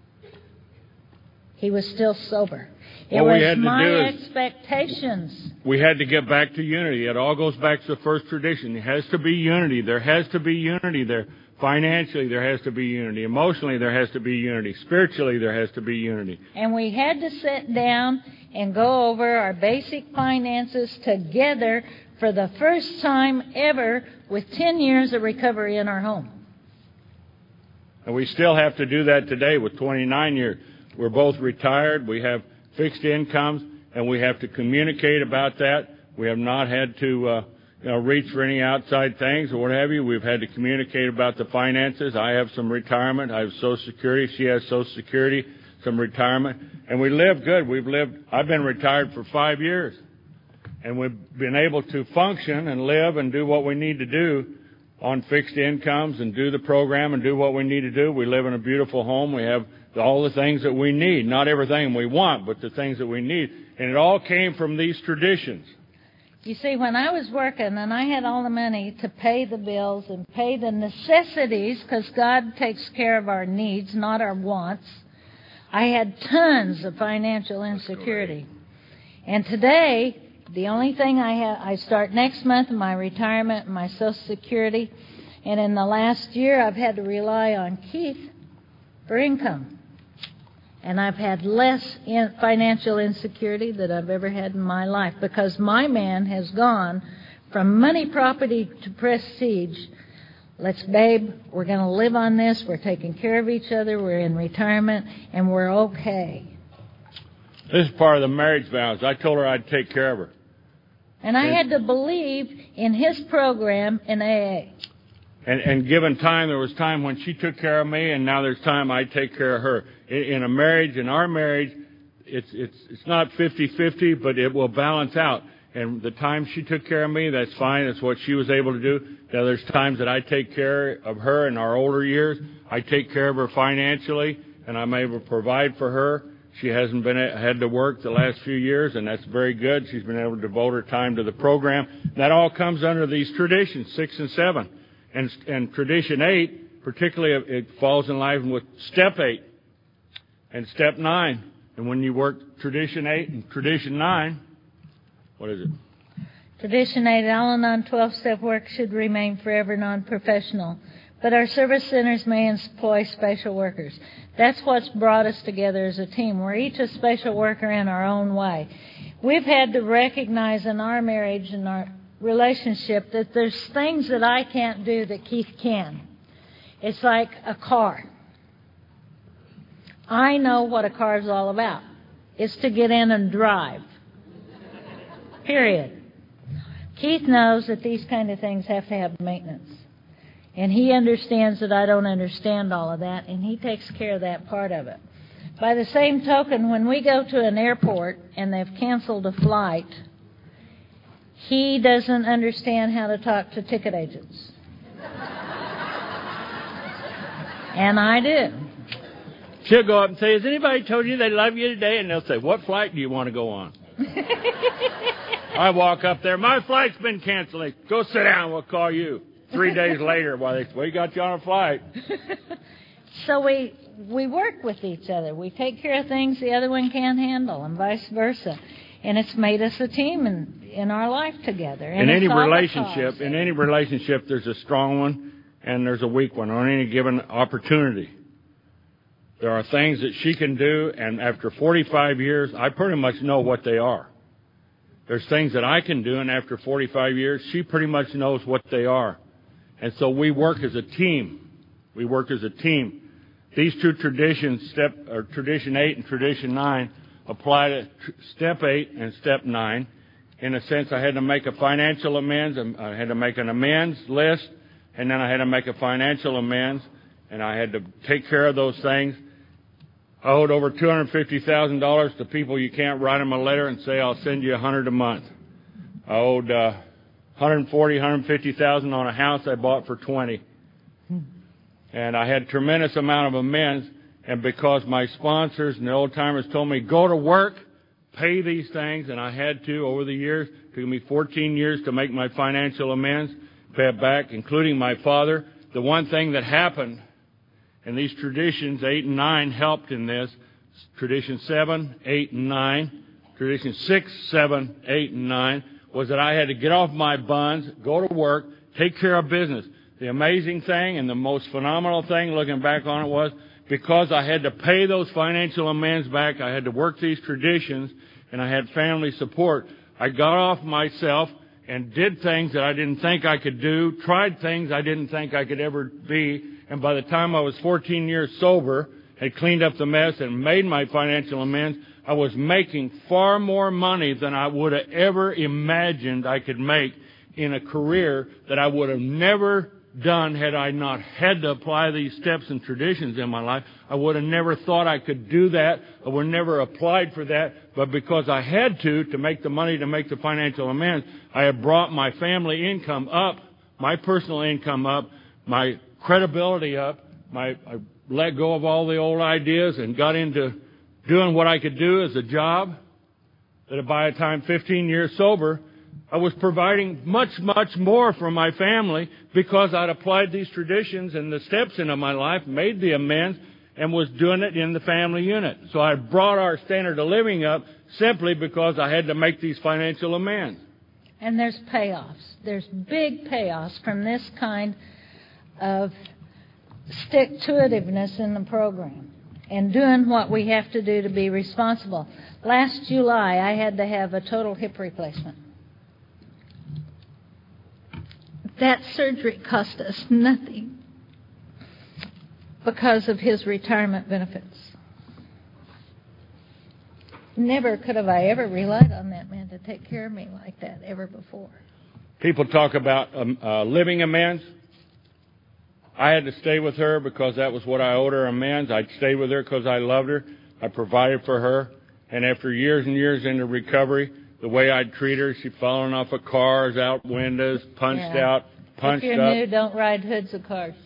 He was still sober. It was my expectations.
We had to get back to unity. It all goes back to the first tradition. It has to be unity. There has to be unity there. Financially, there has to be unity. Emotionally, there has to be unity. Spiritually, there has to be unity.
And we had to sit down and go over our basic finances together for the first time ever with 10 years of recovery in our home.
And we still have to do that today with 29 years. We're both retired. We have fixed incomes, and we have to communicate about that. We have not had to reach for any outside things or what have you. We've had to communicate about the finances. I have some retirement. I have Social Security. She has Social Security, some retirement. And we live good. I've been retired for 5 years. And we've been able to function and live and do what we need to do on fixed incomes and do the program and do what we need to do. We live in a beautiful home. We have all the things that we need. Not everything we want, but the things that we need. And it all came from these traditions.
You see, when I was working and I had all the money to pay the bills and pay the necessities, because God takes care of our needs, not our wants, I had tons of financial insecurity. And today, the only thing I start next month, my retirement, my Social Security, and in the last year I've had to rely on Keith for income. And I've had less financial insecurity than I've ever had in my life because my man has gone from money, property to prestige. Babe, we're going to live on this. We're taking care of each other. We're in retirement, and we're okay.
This is part of the marriage vows. I told her I'd take care of her.
And I had to believe in his program in AA.
And given time, there was time when she took care of me, and now there's time I take care of her. In a marriage, in our marriage, it's not 50-50, but it will balance out. And the time she took care of me, that's fine. That's what she was able to do. Now, there's times that I take care of her in our older years. I take care of her financially, and I'm able to provide for her. She hasn't had to work the last few years, and that's very good. She's been able to devote her time to the program. That all comes under these traditions, 6 and 7. And tradition 8, particularly, it falls in line with step 8 and step 9. And when you work tradition 8 and tradition 9, what is it?
Tradition 8, Al-Anon 12-step work should remain forever non-professional, but our service centers may employ special workers. That's what's brought us together as a team. We're each a special worker in our own way. We've had to recognize in our marriage and our relationship that there's things that I can't do that Keith can. It's like a car. I know what a car is all about. It's to get in and drive. Period. Keith knows that these kind of things have to have maintenance. And he understands that I don't understand all of that, and he takes care of that part of it. By the same token, when we go to an airport and they've canceled a flight, he doesn't understand how to talk to ticket agents. And I do.
She'll go up and say, has anybody told you they love you today? And they'll say, what flight do you want to go on? I walk up there, my flight's been canceled. They go sit down, we'll call you. 3 days later, we got you on a flight.
So we work with each other. We take care of things the other one can't handle, and vice versa. And it's made us a team in our life together. And in any relationship, there's a strong one and there's a weak one on any given opportunity. There are things that she can do, and after 45 years, I pretty much know what they are. There's things that I can do, and after 45 years, she pretty much knows what they are. And so we work as a team. We work as a team. These two traditions, Tradition 8 and Tradition 9, apply to Step 8 and Step 9. In a sense, I had to make a financial amends. I had to make an amends list, and then I had to make a financial amends, and I had to take care of those things. I owed over $250,000 to people you can't write them a letter and say, I'll send you $100 a month. I owed $150,000 on a house I bought for $20. And I had a tremendous amount of amends, and because my sponsors and the old-timers told me, go to work, pay these things, and I had to over the years. It took me 14 years to make my financial amends, pay it back, including my father. The one thing that happened, and these traditions, 8 and 9, helped in this. Tradition 7, 8, and 9. Tradition 6, 7, 8, and 9 was that I had to get off my buns, go to work, take care of business. The amazing thing and the most phenomenal thing looking back on it was because I had to pay those financial amends back, I had to work these traditions, and I had family support. I got off myself and did things that I didn't think I could do, tried things I didn't think I could ever be, and by the time I was 14 years sober, had cleaned up the mess and made my financial amends, I was making far more money than I would have ever imagined I could make in a career that I would have never done had I not had to apply these steps and traditions in my life. I would have never thought I could do that. I would have never applied for that. But because I had to make the money to make the financial amends, I have brought my family income up, my personal income up, my credibility up. I let go of all the old ideas and got into doing what I could do as a job. That by the time 15 years sober, I was providing much, much more for my family because I'd applied these traditions and the steps into my life, made the amends,
and was doing it in the family unit. So I brought our standard of living up simply because I had to make these financial amends.
And there's payoffs. There's big payoffs from this kind of stick-to-itiveness in the program and doing what we have to do to be responsible. Last July, I had to have a total hip replacement. That surgery cost us nothing because of his retirement benefits. Never could have I ever relied on that man to take care of me like that ever before.
People talk about living amends. I had to stay with her because that was what I owed her amends. I stayed with her because I loved her. I provided for her. And after years and years into recovery, the way I'd treat her, she'd fallen off of cars, out windows, punched out, punched up.
If you're new, don't ride hoods of cars.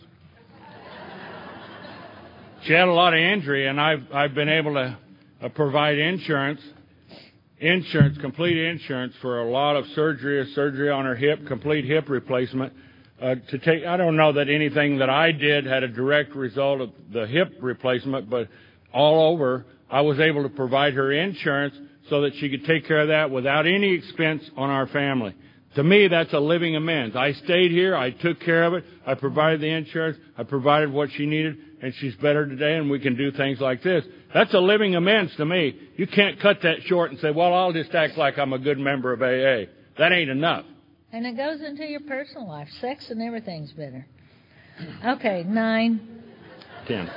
She had a lot of injury, and I've been able to provide insurance, complete insurance for a lot of surgery on her hip, complete hip replacement. I don't know that anything that I did had a direct result of the hip replacement, but all over, I was able to provide her insurance so that she could take care of that without any expense on our family. To me, that's a living amends. I stayed here, I took care of it, I provided the insurance, I provided what she needed, and she's better today, and we can do things like this. That's a living amends to me. You can't cut that short and say, well, I'll just act like I'm a good member of AA. That ain't enough.
And it goes into your personal life. Sex and everything's better. Okay, 9.
10.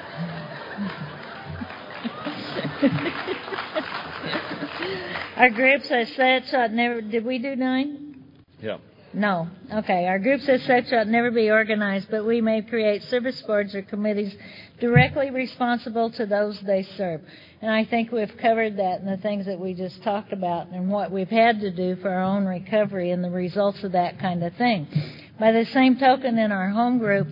Our groups as such ought never... Did we do 9?
Yeah.
No. Okay. Our groups as such ought never be organized, but we may create service boards or committees directly responsible to those they serve. And I think we've covered that in the things that we just talked about and what we've had to do for our own recovery and the results of that kind of thing. By the same token, in our home group,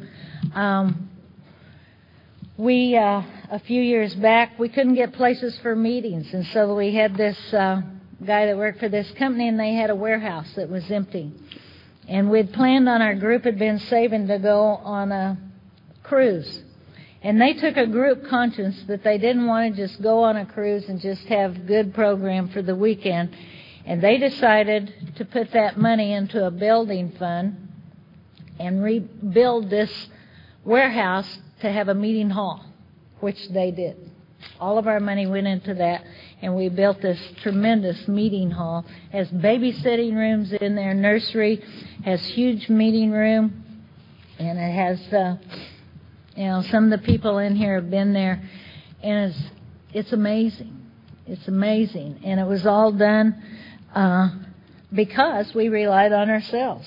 we, a few years back, we couldn't get places for meetings. And so we had this guy that worked for this company, and they had a warehouse that was empty. And we'd planned on, our group had been saving to go on a cruise. And they took a group conscience that they didn't want to just go on a cruise and just have good program for the weekend. And they decided to put that money into a building fund and rebuild this warehouse to have a meeting hall, which they did. All of our money went into that, and we built this tremendous meeting hall. Has babysitting rooms in there, nursery, has huge meeting room, and it has, some of the people in here have been there, and it's amazing. It's amazing, and it was all done because we relied on ourselves,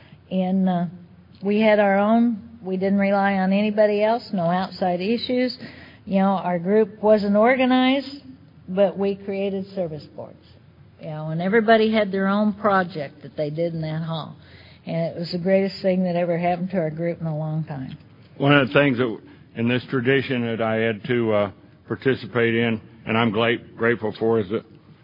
and we had our own. We didn't rely on anybody else, no outside issues. Our group wasn't organized, but we created service boards. And everybody had their own project that they did in that hall. And it was the greatest thing that ever happened to our group in a long time.
One of the things that in this tradition that I had to participate in, and I'm grateful for, is that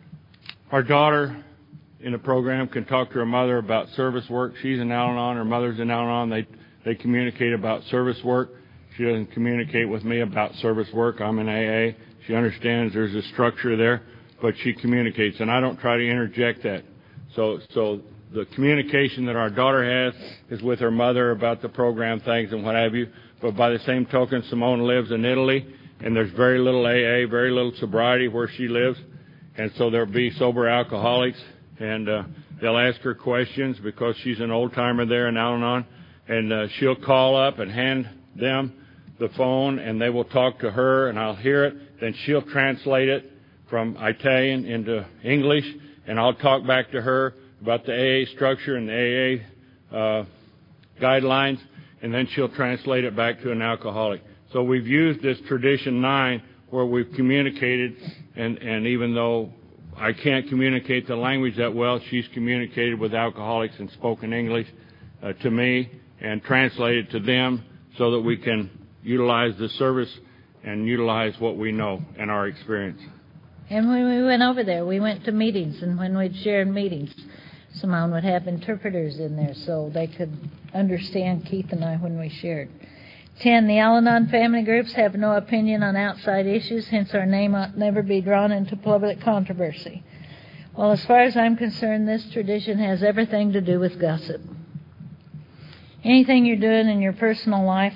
our daughter in the program can talk to her mother about service work. She's in Al-Anon, her mother's in Al-Anon. They communicate about service work. She doesn't communicate with me about service work. I'm in AA. She understands there's a structure there, but she communicates, and I don't try to interject that. So the communication that our daughter has is with her mother about the program things and what have you. But by the same token, Simone lives in Italy, and there's very little AA, very little sobriety where she lives. And so there'll be sober alcoholics, and they'll ask her questions because she's an old-timer there in Al-Anon. And she'll call up and hand them the phone, and they will talk to her, and I'll hear it. Then she'll translate it from Italian into English, and I'll talk back to her about the AA structure and the AA guidelines, and then she'll translate it back to an alcoholic. So we've used this tradition 9 where we've communicated, and even though I can't communicate the language that well, she's communicated with alcoholics and spoken English to me and translated to them so that we can utilize the service and utilize what we know and our experience.
And when we went over there, we went to meetings, and when we'd share in meetings, Simone would have interpreters in there so they could understand Keith and I when we shared. 10. The Al-Anon family groups have no opinion on outside issues, hence our name ought never be drawn into public controversy. Well, as far as I'm concerned, this tradition has everything to do with gossip. Anything you're doing in your personal life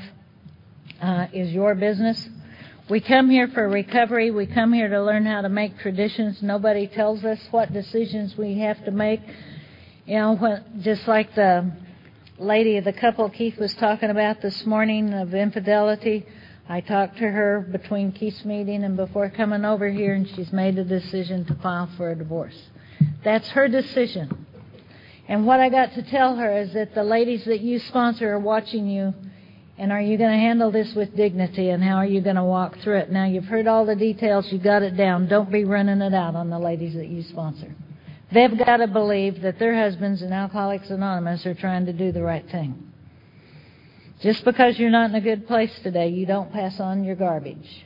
is your business. We come here for recovery. We come here to learn how to make traditions. Nobody tells us what decisions we have to make. You know, just like the lady, the couple Keith was talking about this morning of infidelity. I talked to her between Keith's meeting and before coming over here, and she's made a decision to file for a divorce. That's her decision. And what I got to tell her is that the ladies that you sponsor are watching you, and are you going to handle this with dignity, and how are you going to walk through it? Now, you've heard all the details. You got it down. Don't be running it out on the ladies that you sponsor. They've got to believe that their husbands in Alcoholics Anonymous are trying to do the right thing. Just because you're not in a good place today, you don't pass on your garbage.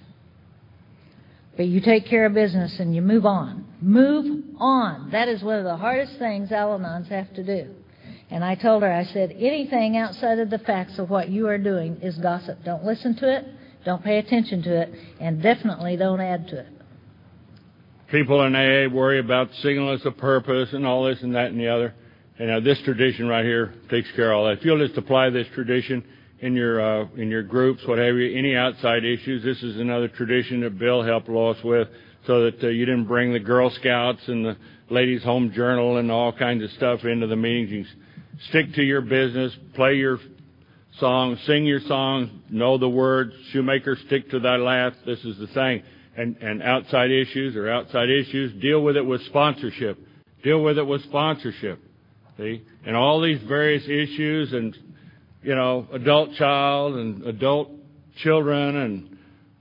But you take care of business and you move on. Move on. That is one of the hardest things Al-Anons have to do. And I told her, I said, anything outside of the facts of what you are doing is gossip. Don't listen to it, don't pay attention to it, and definitely don't add to it.
People in AA worry about singleness of purpose and all this and that and the other. And this tradition right here takes care of all that. If you'll just apply this tradition in your groups, whatever, any outside issues, this is another tradition that Bill helped Lois with, so that you didn't bring the Girl Scouts and the Ladies' Home Journal and all kinds of stuff into the meetings. You stick to your business, play your songs, sing your songs, know the words. Shoemaker, stick to thy lath. This is the thing. And outside issues, deal with it with sponsorship. Deal with it with sponsorship. See? And all these various issues and, you know, adult child and adult children and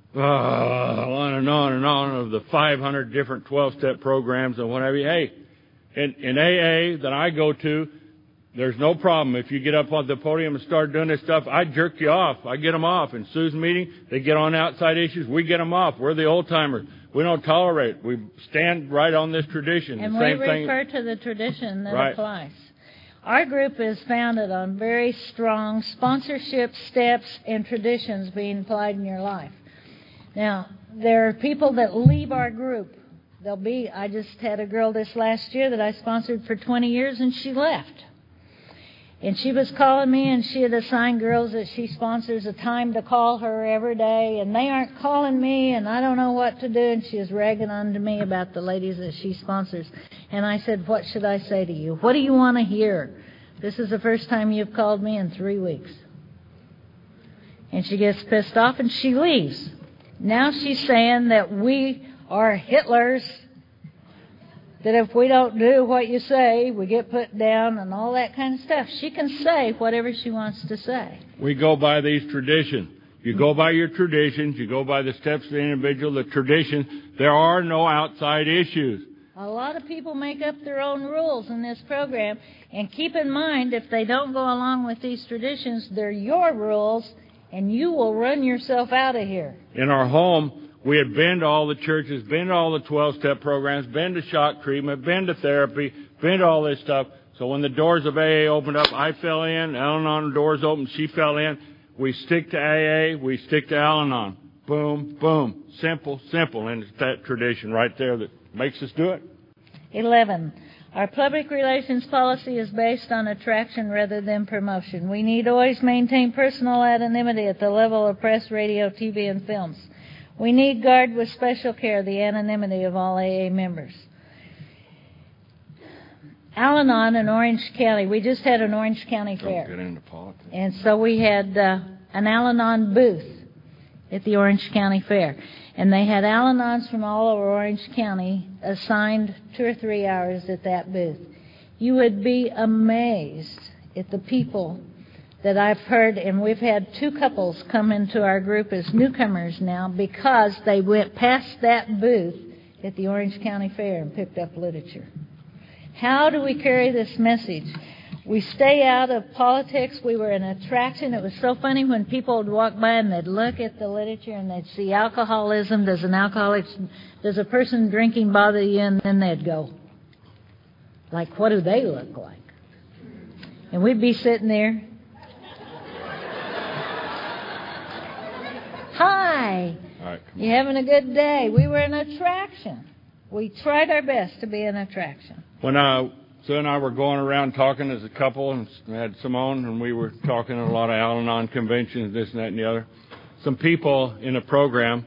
on and on and on of the 500 different 12-step programs and whatever. Hey, in AA that I go to, there's no problem. If you get up on the podium and start doing this stuff, I jerk you off. I get them off. In Sue's meeting, they get on outside issues. We get them off. We're the old-timers. We don't tolerate it. We stand right on this tradition.
And
the
we
same
refer
thing.
to the tradition that
Right.
applies. Our group is founded on very strong sponsorship steps and traditions being applied in your life. Now, there are people that leave our group. I just had a girl this last year that I sponsored for 20 years, and she left. And she was calling me, and she had assigned girls that she sponsors a time to call her every day, and they aren't calling me, and I don't know what to do. And she was ragging on to me about the ladies that she sponsors. And I said, what should I say to you? What do you want to hear? This is the first time you've called me in 3 weeks. And she gets pissed off, and she leaves. Now she's saying that we are Hitlers, that if we don't do what you say, we get put down and all that kind of stuff. She can say whatever she wants to say.
We go by these traditions. You go by your traditions. You go by the steps of the individual, the traditions. There are no outside issues.
A lot of people make up their own rules in this program. And keep in mind, if they don't go along with these traditions, they're your rules, and you will run yourself out of here.
In our home, we had been to all the churches, been to all the 12-step programs, been to shock treatment, been to therapy, been to all this stuff. So when the doors of AA opened up, I fell in. Al-Anon doors opened, she fell in. We stick to AA, we stick to Al-Anon. Boom, boom. Simple, simple. And it's that tradition right there that makes us do it.
11. Our public relations policy is based on attraction rather than promotion. We need always maintain personal anonymity at the level of press, radio, TV, and films. We need guard with special care the anonymity of all AA members. Al-Anon in Orange County, we just had an Orange County fair.
Don't get into politics.
And so we had an Al-Anon booth at the Orange County Fair. And they had Al-Anons from all over Orange County assigned 2 or 3 hours at that booth. You would be amazed at the people that I've heard, and we've had 2 couples come into our group as newcomers now because they went past that booth at the Orange County Fair and picked up literature. How do we carry this message? We stay out of politics. We were an attraction. It was so funny when people would walk by and they'd look at the literature and they'd see alcoholism. Does a person drinking bother you? And then they'd go, like, what do they look like? And we'd be sitting there. Hi.
All right.
You having a good day? We were an attraction. We tried our best to be an attraction.
When Sue and I were going around talking as a couple, and had Simone, and we were talking at a lot of Al-Anon conventions, this and that and the other. Some people in the program,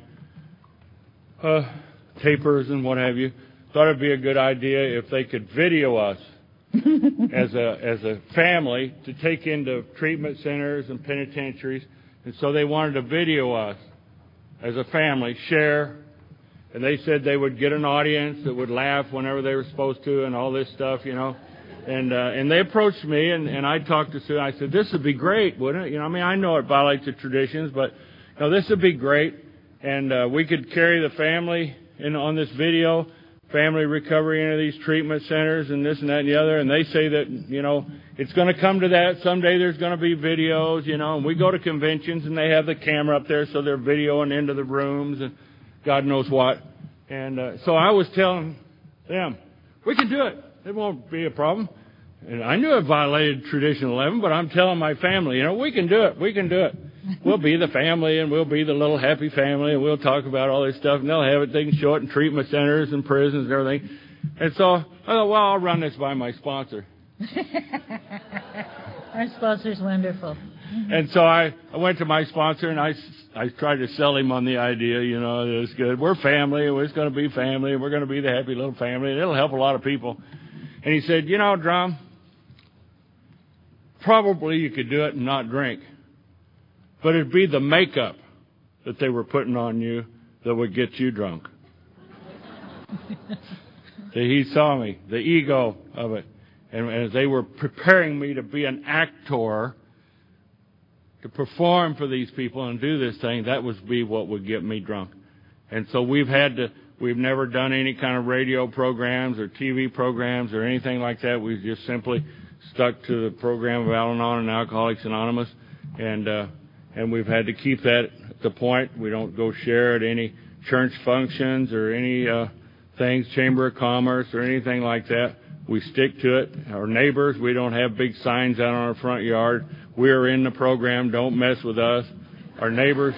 tapers and what have you, thought it'd be a good idea if they could video us as a family to take into treatment centers and penitentiaries. And so they wanted to video us as a family, share. And they said they would get an audience that would laugh whenever they were supposed to and all this stuff, you know. And they approached me, and I talked to Sue. I said, this would be great, wouldn't it? You know, I mean, I know it violates the traditions, but, you know, this would be great. And we could carry the family on this video, family recovery into these treatment centers and this and that and the other. And they say that, you know, it's going to come to that. Someday there's going to be videos, you know. And we go to conventions, and they have the camera up there, so they're videoing into the rooms and God knows what. And so I was telling them, we can do it. It won't be a problem. And I knew it violated Tradition 11, but I'm telling my family, you know, we can do it. We can do it. We'll be the family, and we'll be the little happy family, and we'll talk about all this stuff, and they'll have it. They can show it in treatment centers and prisons and everything. And so I thought, well, I'll run this by my sponsor.
Our sponsor's wonderful.
And so I went to my sponsor, and I tried to sell him on the idea, you know, it's good. We're family, and it's going to be family, and we're going to be the happy little family, and it'll help a lot of people. And he said, you know, Drum, probably you could do it and not drink. But it'd be the makeup that they were putting on you that would get you drunk. He saw me, the ego of it. And as they were preparing me to be an actor, to perform for these people and do this thing, that would be what would get me drunk. And so we've never done any kind of radio programs or TV programs or anything like that. We've just simply stuck to the program of Al-Anon and Alcoholics Anonymous. And we've had to keep that at the point. We don't go share at any church functions or any things, Chamber of Commerce or anything like that. We stick to it. Our neighbors, we don't have big signs out on our front yard. We're in the program. Don't mess with us. Our neighbors,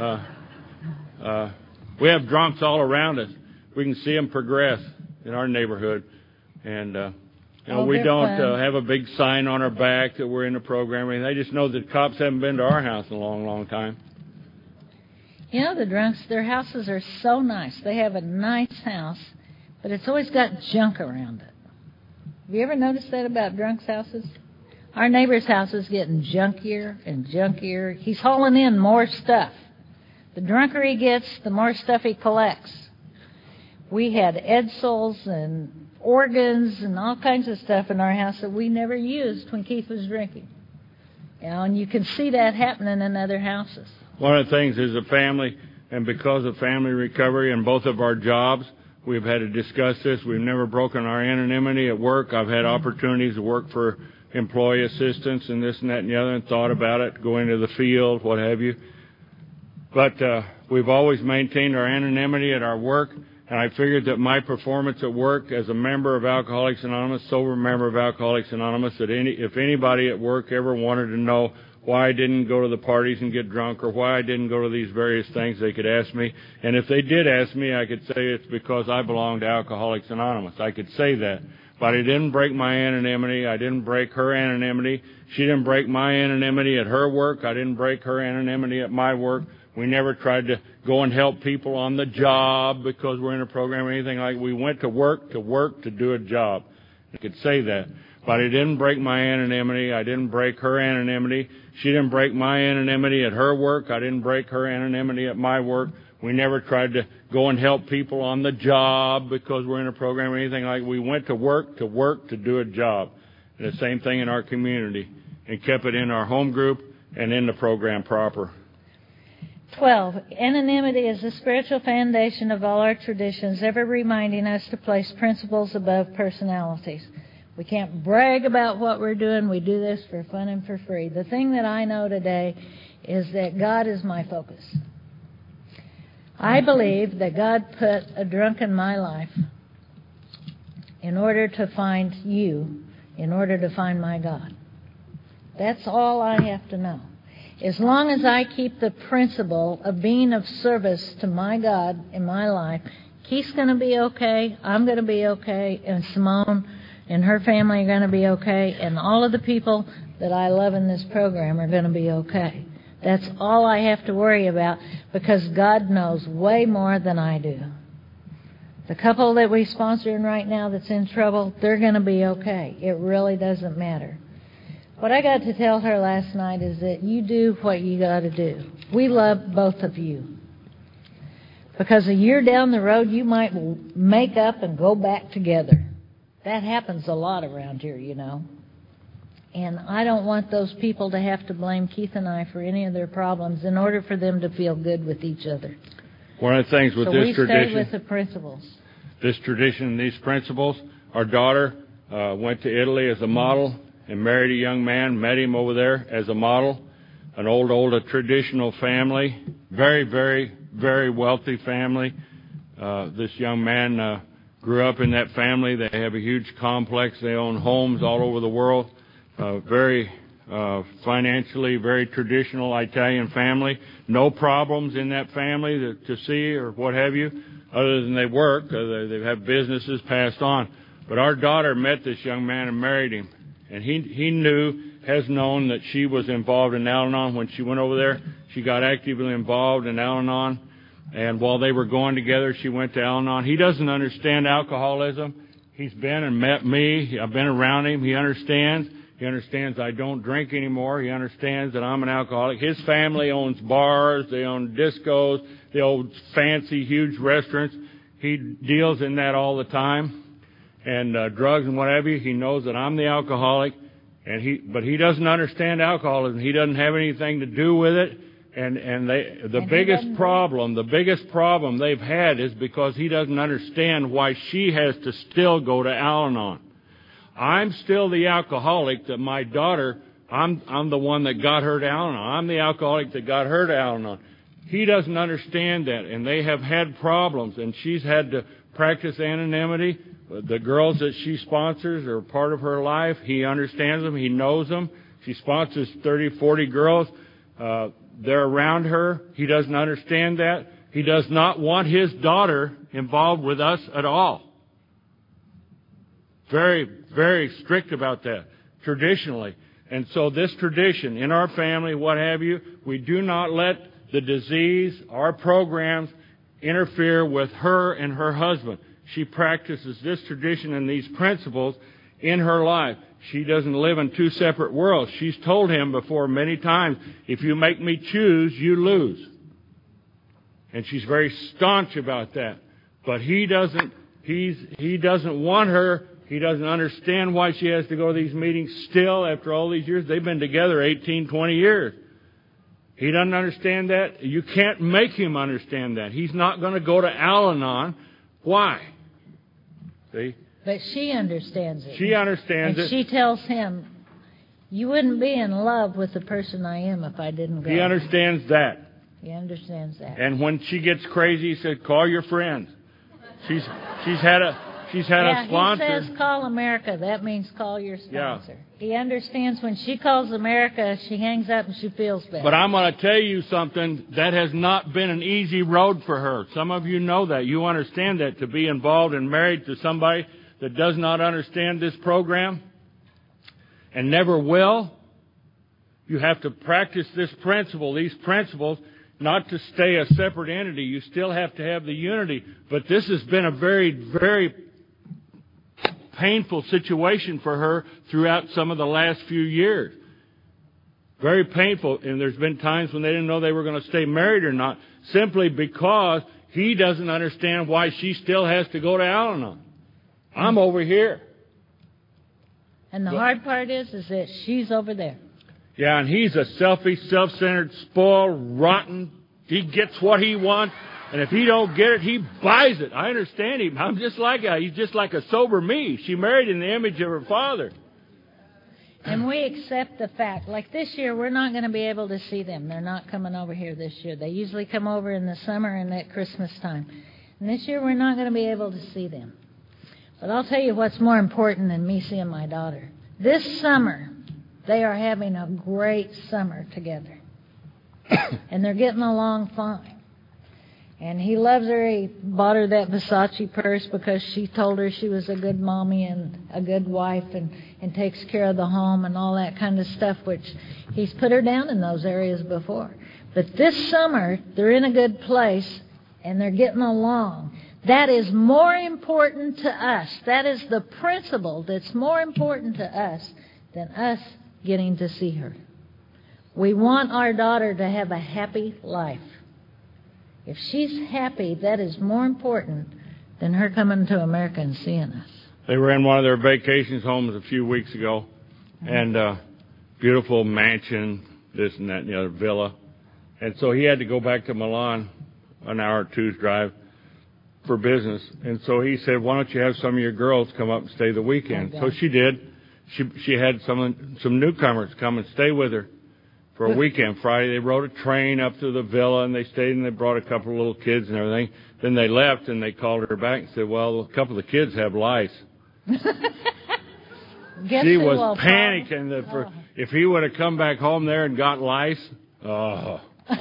we have drunks all around us. We can see them progress in our neighborhood. And, you know, we don't have a big sign on our back that we're in the program. I mean, they just know that cops haven't been to our house in a long, long time.
You know, the drunks, their houses are so nice. They have a nice house, but it's always got junk around it. Have you ever noticed that about drunks' houses? Our neighbor's house is getting junkier and junkier. He's hauling in more stuff. The drunker he gets, the more stuff he collects. We had Edsel's and organs and all kinds of stuff in our house that we never used when Keith was drinking. You know, and you can see that happening in other houses.
One of the things is a family, and because of family recovery and both of our jobs, we've had to discuss this. We've never broken our anonymity at work. I've had opportunities to work for employee assistance and this and that and the other, and thought about it, go into the field, what have you. But we've always maintained our anonymity at our work, and I figured that my performance at work as a member of Alcoholics Anonymous, sober member of Alcoholics Anonymous, that if anybody at work ever wanted to know why I didn't go to the parties and get drunk, or why I didn't go to these various things, they could ask me. And if they did ask me, I could say it's because I belong to Alcoholics Anonymous. I could say that. But I didn't break my anonymity. I didn't break her anonymity. She didn't break my anonymity at her work. I didn't break her anonymity at my work. We never tried to go and help people on the job because we're in a program or anything like that. We went to work to do a job. I could say that. But I didn't break my anonymity. I didn't break her anonymity. She didn't break my anonymity at her work. I didn't break her anonymity at my work. We never tried to go and help people on the job because we're in a program or anything like that. We went to work to do a job. And the same thing in our community, and kept it in our home group and in the program proper.
12. Anonymity is the spiritual foundation of all our traditions, ever reminding us to place principles above personalities. We can't brag about what we're doing. We do this for fun and for free. The thing that I know today is that God is my focus. I believe that God put a drunk in my life in order to find you, in order to find my God. That's all I have to know. As long as I keep the principle of being of service to my God in my life, Keith's going to be okay, I'm going to be okay, and Simone and her family are going to be okay, and all of the people that I love in this program are going to be okay. That's all I have to worry about, because God knows way more than I do. The couple that we're sponsoring right now that's in trouble, they're going to be okay. It really doesn't matter. What I got to tell her last night is that you do what you got to do. We love both of you. Because a year down the road, you might make up and go back together. That happens a lot around here, you know. And I don't want those people to have to blame Keith and I for any of their problems in order for them to feel good with each other.
One of the things with this tradition...
So we stay with the principles.
This tradition and these principles, our daughter went to Italy as a model and married a young man, met him over there as a model, an old traditional family, very, very, very wealthy family. This young man grew up in that family. They have a huge complex. They own homes all over the world. Very financially, very traditional Italian family. No problems in that family to see or what have you, other than they work. They have businesses passed on. But our daughter met this young man and married him. And he has known that she was involved in Al-Anon. When she went over there, she got actively involved in Al-Anon. And while they were going together, she went to Al-Anon. He doesn't understand alcoholism. He's been and met me. I've been around him. He understands. He understands I don't drink anymore. He understands that I'm an alcoholic. His family owns bars. They own discos. They own fancy, huge restaurants. He deals in that all the time. And drugs and whatever. He knows that I'm the alcoholic. But he doesn't understand alcoholism. He doesn't have anything to do with it. The biggest problem they've had is because he doesn't understand why she has to still go to Al-Anon. I'm still the alcoholic that my daughter, I'm the one that got her to Al-Anon. I'm the alcoholic that got her to Al-Anon. He doesn't understand that, and they have had problems, and she's had to practice anonymity. The girls that she sponsors are part of her life. He understands them. He knows them. She sponsors 30, 40 girls. They're around her. He doesn't understand that. He does not want his daughter involved with us at all. Very, very strict about that, traditionally. And so this tradition, in our family, what have you, we do not let the disease, our programs, interfere with her and her husband. She practices this tradition and these principles in her life. She doesn't live in two separate worlds. She's told him before many times, if you make me choose, you lose. And she's very staunch about that. But he doesn't want her. He doesn't understand why she has to go to these meetings still after all these years. They've been together 18, 20 years. He doesn't understand that. You can't make him understand that. He's not going to go to Al-Anon. Why? See?
But she understands it.
She understands it.
And she tells him, you wouldn't be in love with the person I am if I didn't go.
He understands that.
He understands that.
And when she gets crazy, he said, call your friends. She's had a sponsor.
He says call America. That means call your sponsor.
Yeah.
He understands when she calls America, she hangs up and she feels better.
But I'm going to tell you something. That has not been an easy road for her. Some of you know that. You understand that, to be involved and married to somebody that does not understand this program and never will. You have to practice this principle, these principles, not to stay a separate entity. You still have to have the unity. But this has been a very, very painful situation for her throughout some of the last few years. Very painful. And there's been times when they didn't know they were going to stay married or not, simply because he doesn't understand why she still has to go to Al-Anon. I'm over here.
And the hard part is that she's over there.
Yeah, and he's a selfish, self-centered, spoiled, rotten. He gets what he wants, and if he don't get it, he buys it. I understand him. He's just like a sober me. She married in the image of her father.
And we accept the fact. Like this year, we're not going to be able to see them. They're not coming over here this year. They usually come over in the summer and at Christmas time. And this year, we're not going to be able to see them. But I'll tell you what's more important than me seeing my daughter. This summer, they are having a great summer together. and they're getting along fine. And he loves her. He bought her that Versace purse because she told her she was a good mommy and a good wife and takes care of the home and all that kind of stuff, which he's put her down in those areas before. But this summer, they're in a good place and they're getting along. That is more important to us. That is the principle that's more important to us than us getting to see her. We want our daughter to have a happy life. If she's happy, that is more important than her coming to America and seeing us.
They were in one of their vacations homes a few weeks ago, and beautiful mansion, this and that and the other, villa. And so he had to go back to Milan, an hour or two's drive, for business. And so he said, why don't you have some of your girls come up and stay the weekend? Okay. So she did. She had some newcomers come and stay with her for a weekend. Friday, they rode a train up to the villa, and they stayed, and they brought a couple of little kids and everything. Then they left, and they called her back and said, well, a couple of the kids have lice. She was panicking. If he would have come back home there and got lice, there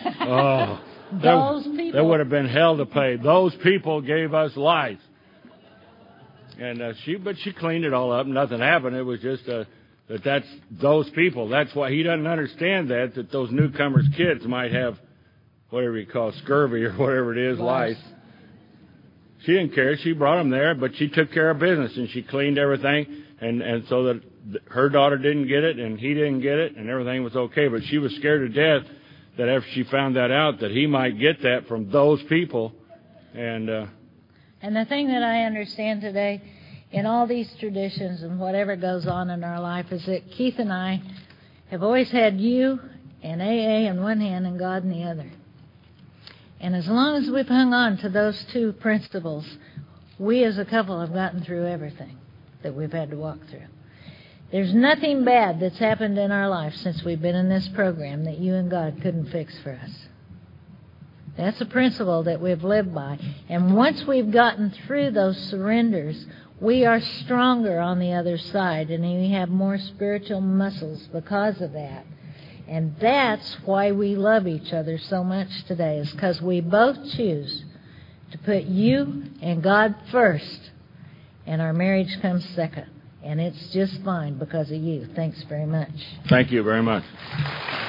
would have been hell to pay. Those people gave us lice. And she cleaned it all up. Nothing happened. It was just that's those people. That's why he doesn't understand that those newcomers' kids might have whatever you call scurvy or whatever it is, lice. She didn't care. She brought them there, but she took care of business and she cleaned everything, and so that her daughter didn't get it and he didn't get it and everything was okay. But she was scared to death that after she found that out that he might get that from those people. And
the thing that I understand today in all these traditions and whatever goes on in our life is that Keith and I have always had you and AA in one hand and God in the other. And as long as we've hung on to those two principles, we as a couple have gotten through everything that we've had to walk through. There's nothing bad that's happened in our life since we've been in this program that you and God couldn't fix for us. That's a principle that we've lived by. And once we've gotten through those surrenders, we are stronger on the other side, and we have more spiritual muscles because of that. And that's why we love each other so much today, is because we both choose to put you and God first, and our marriage comes second. And it's just fine because of you. Thanks very much.
Thank you very much.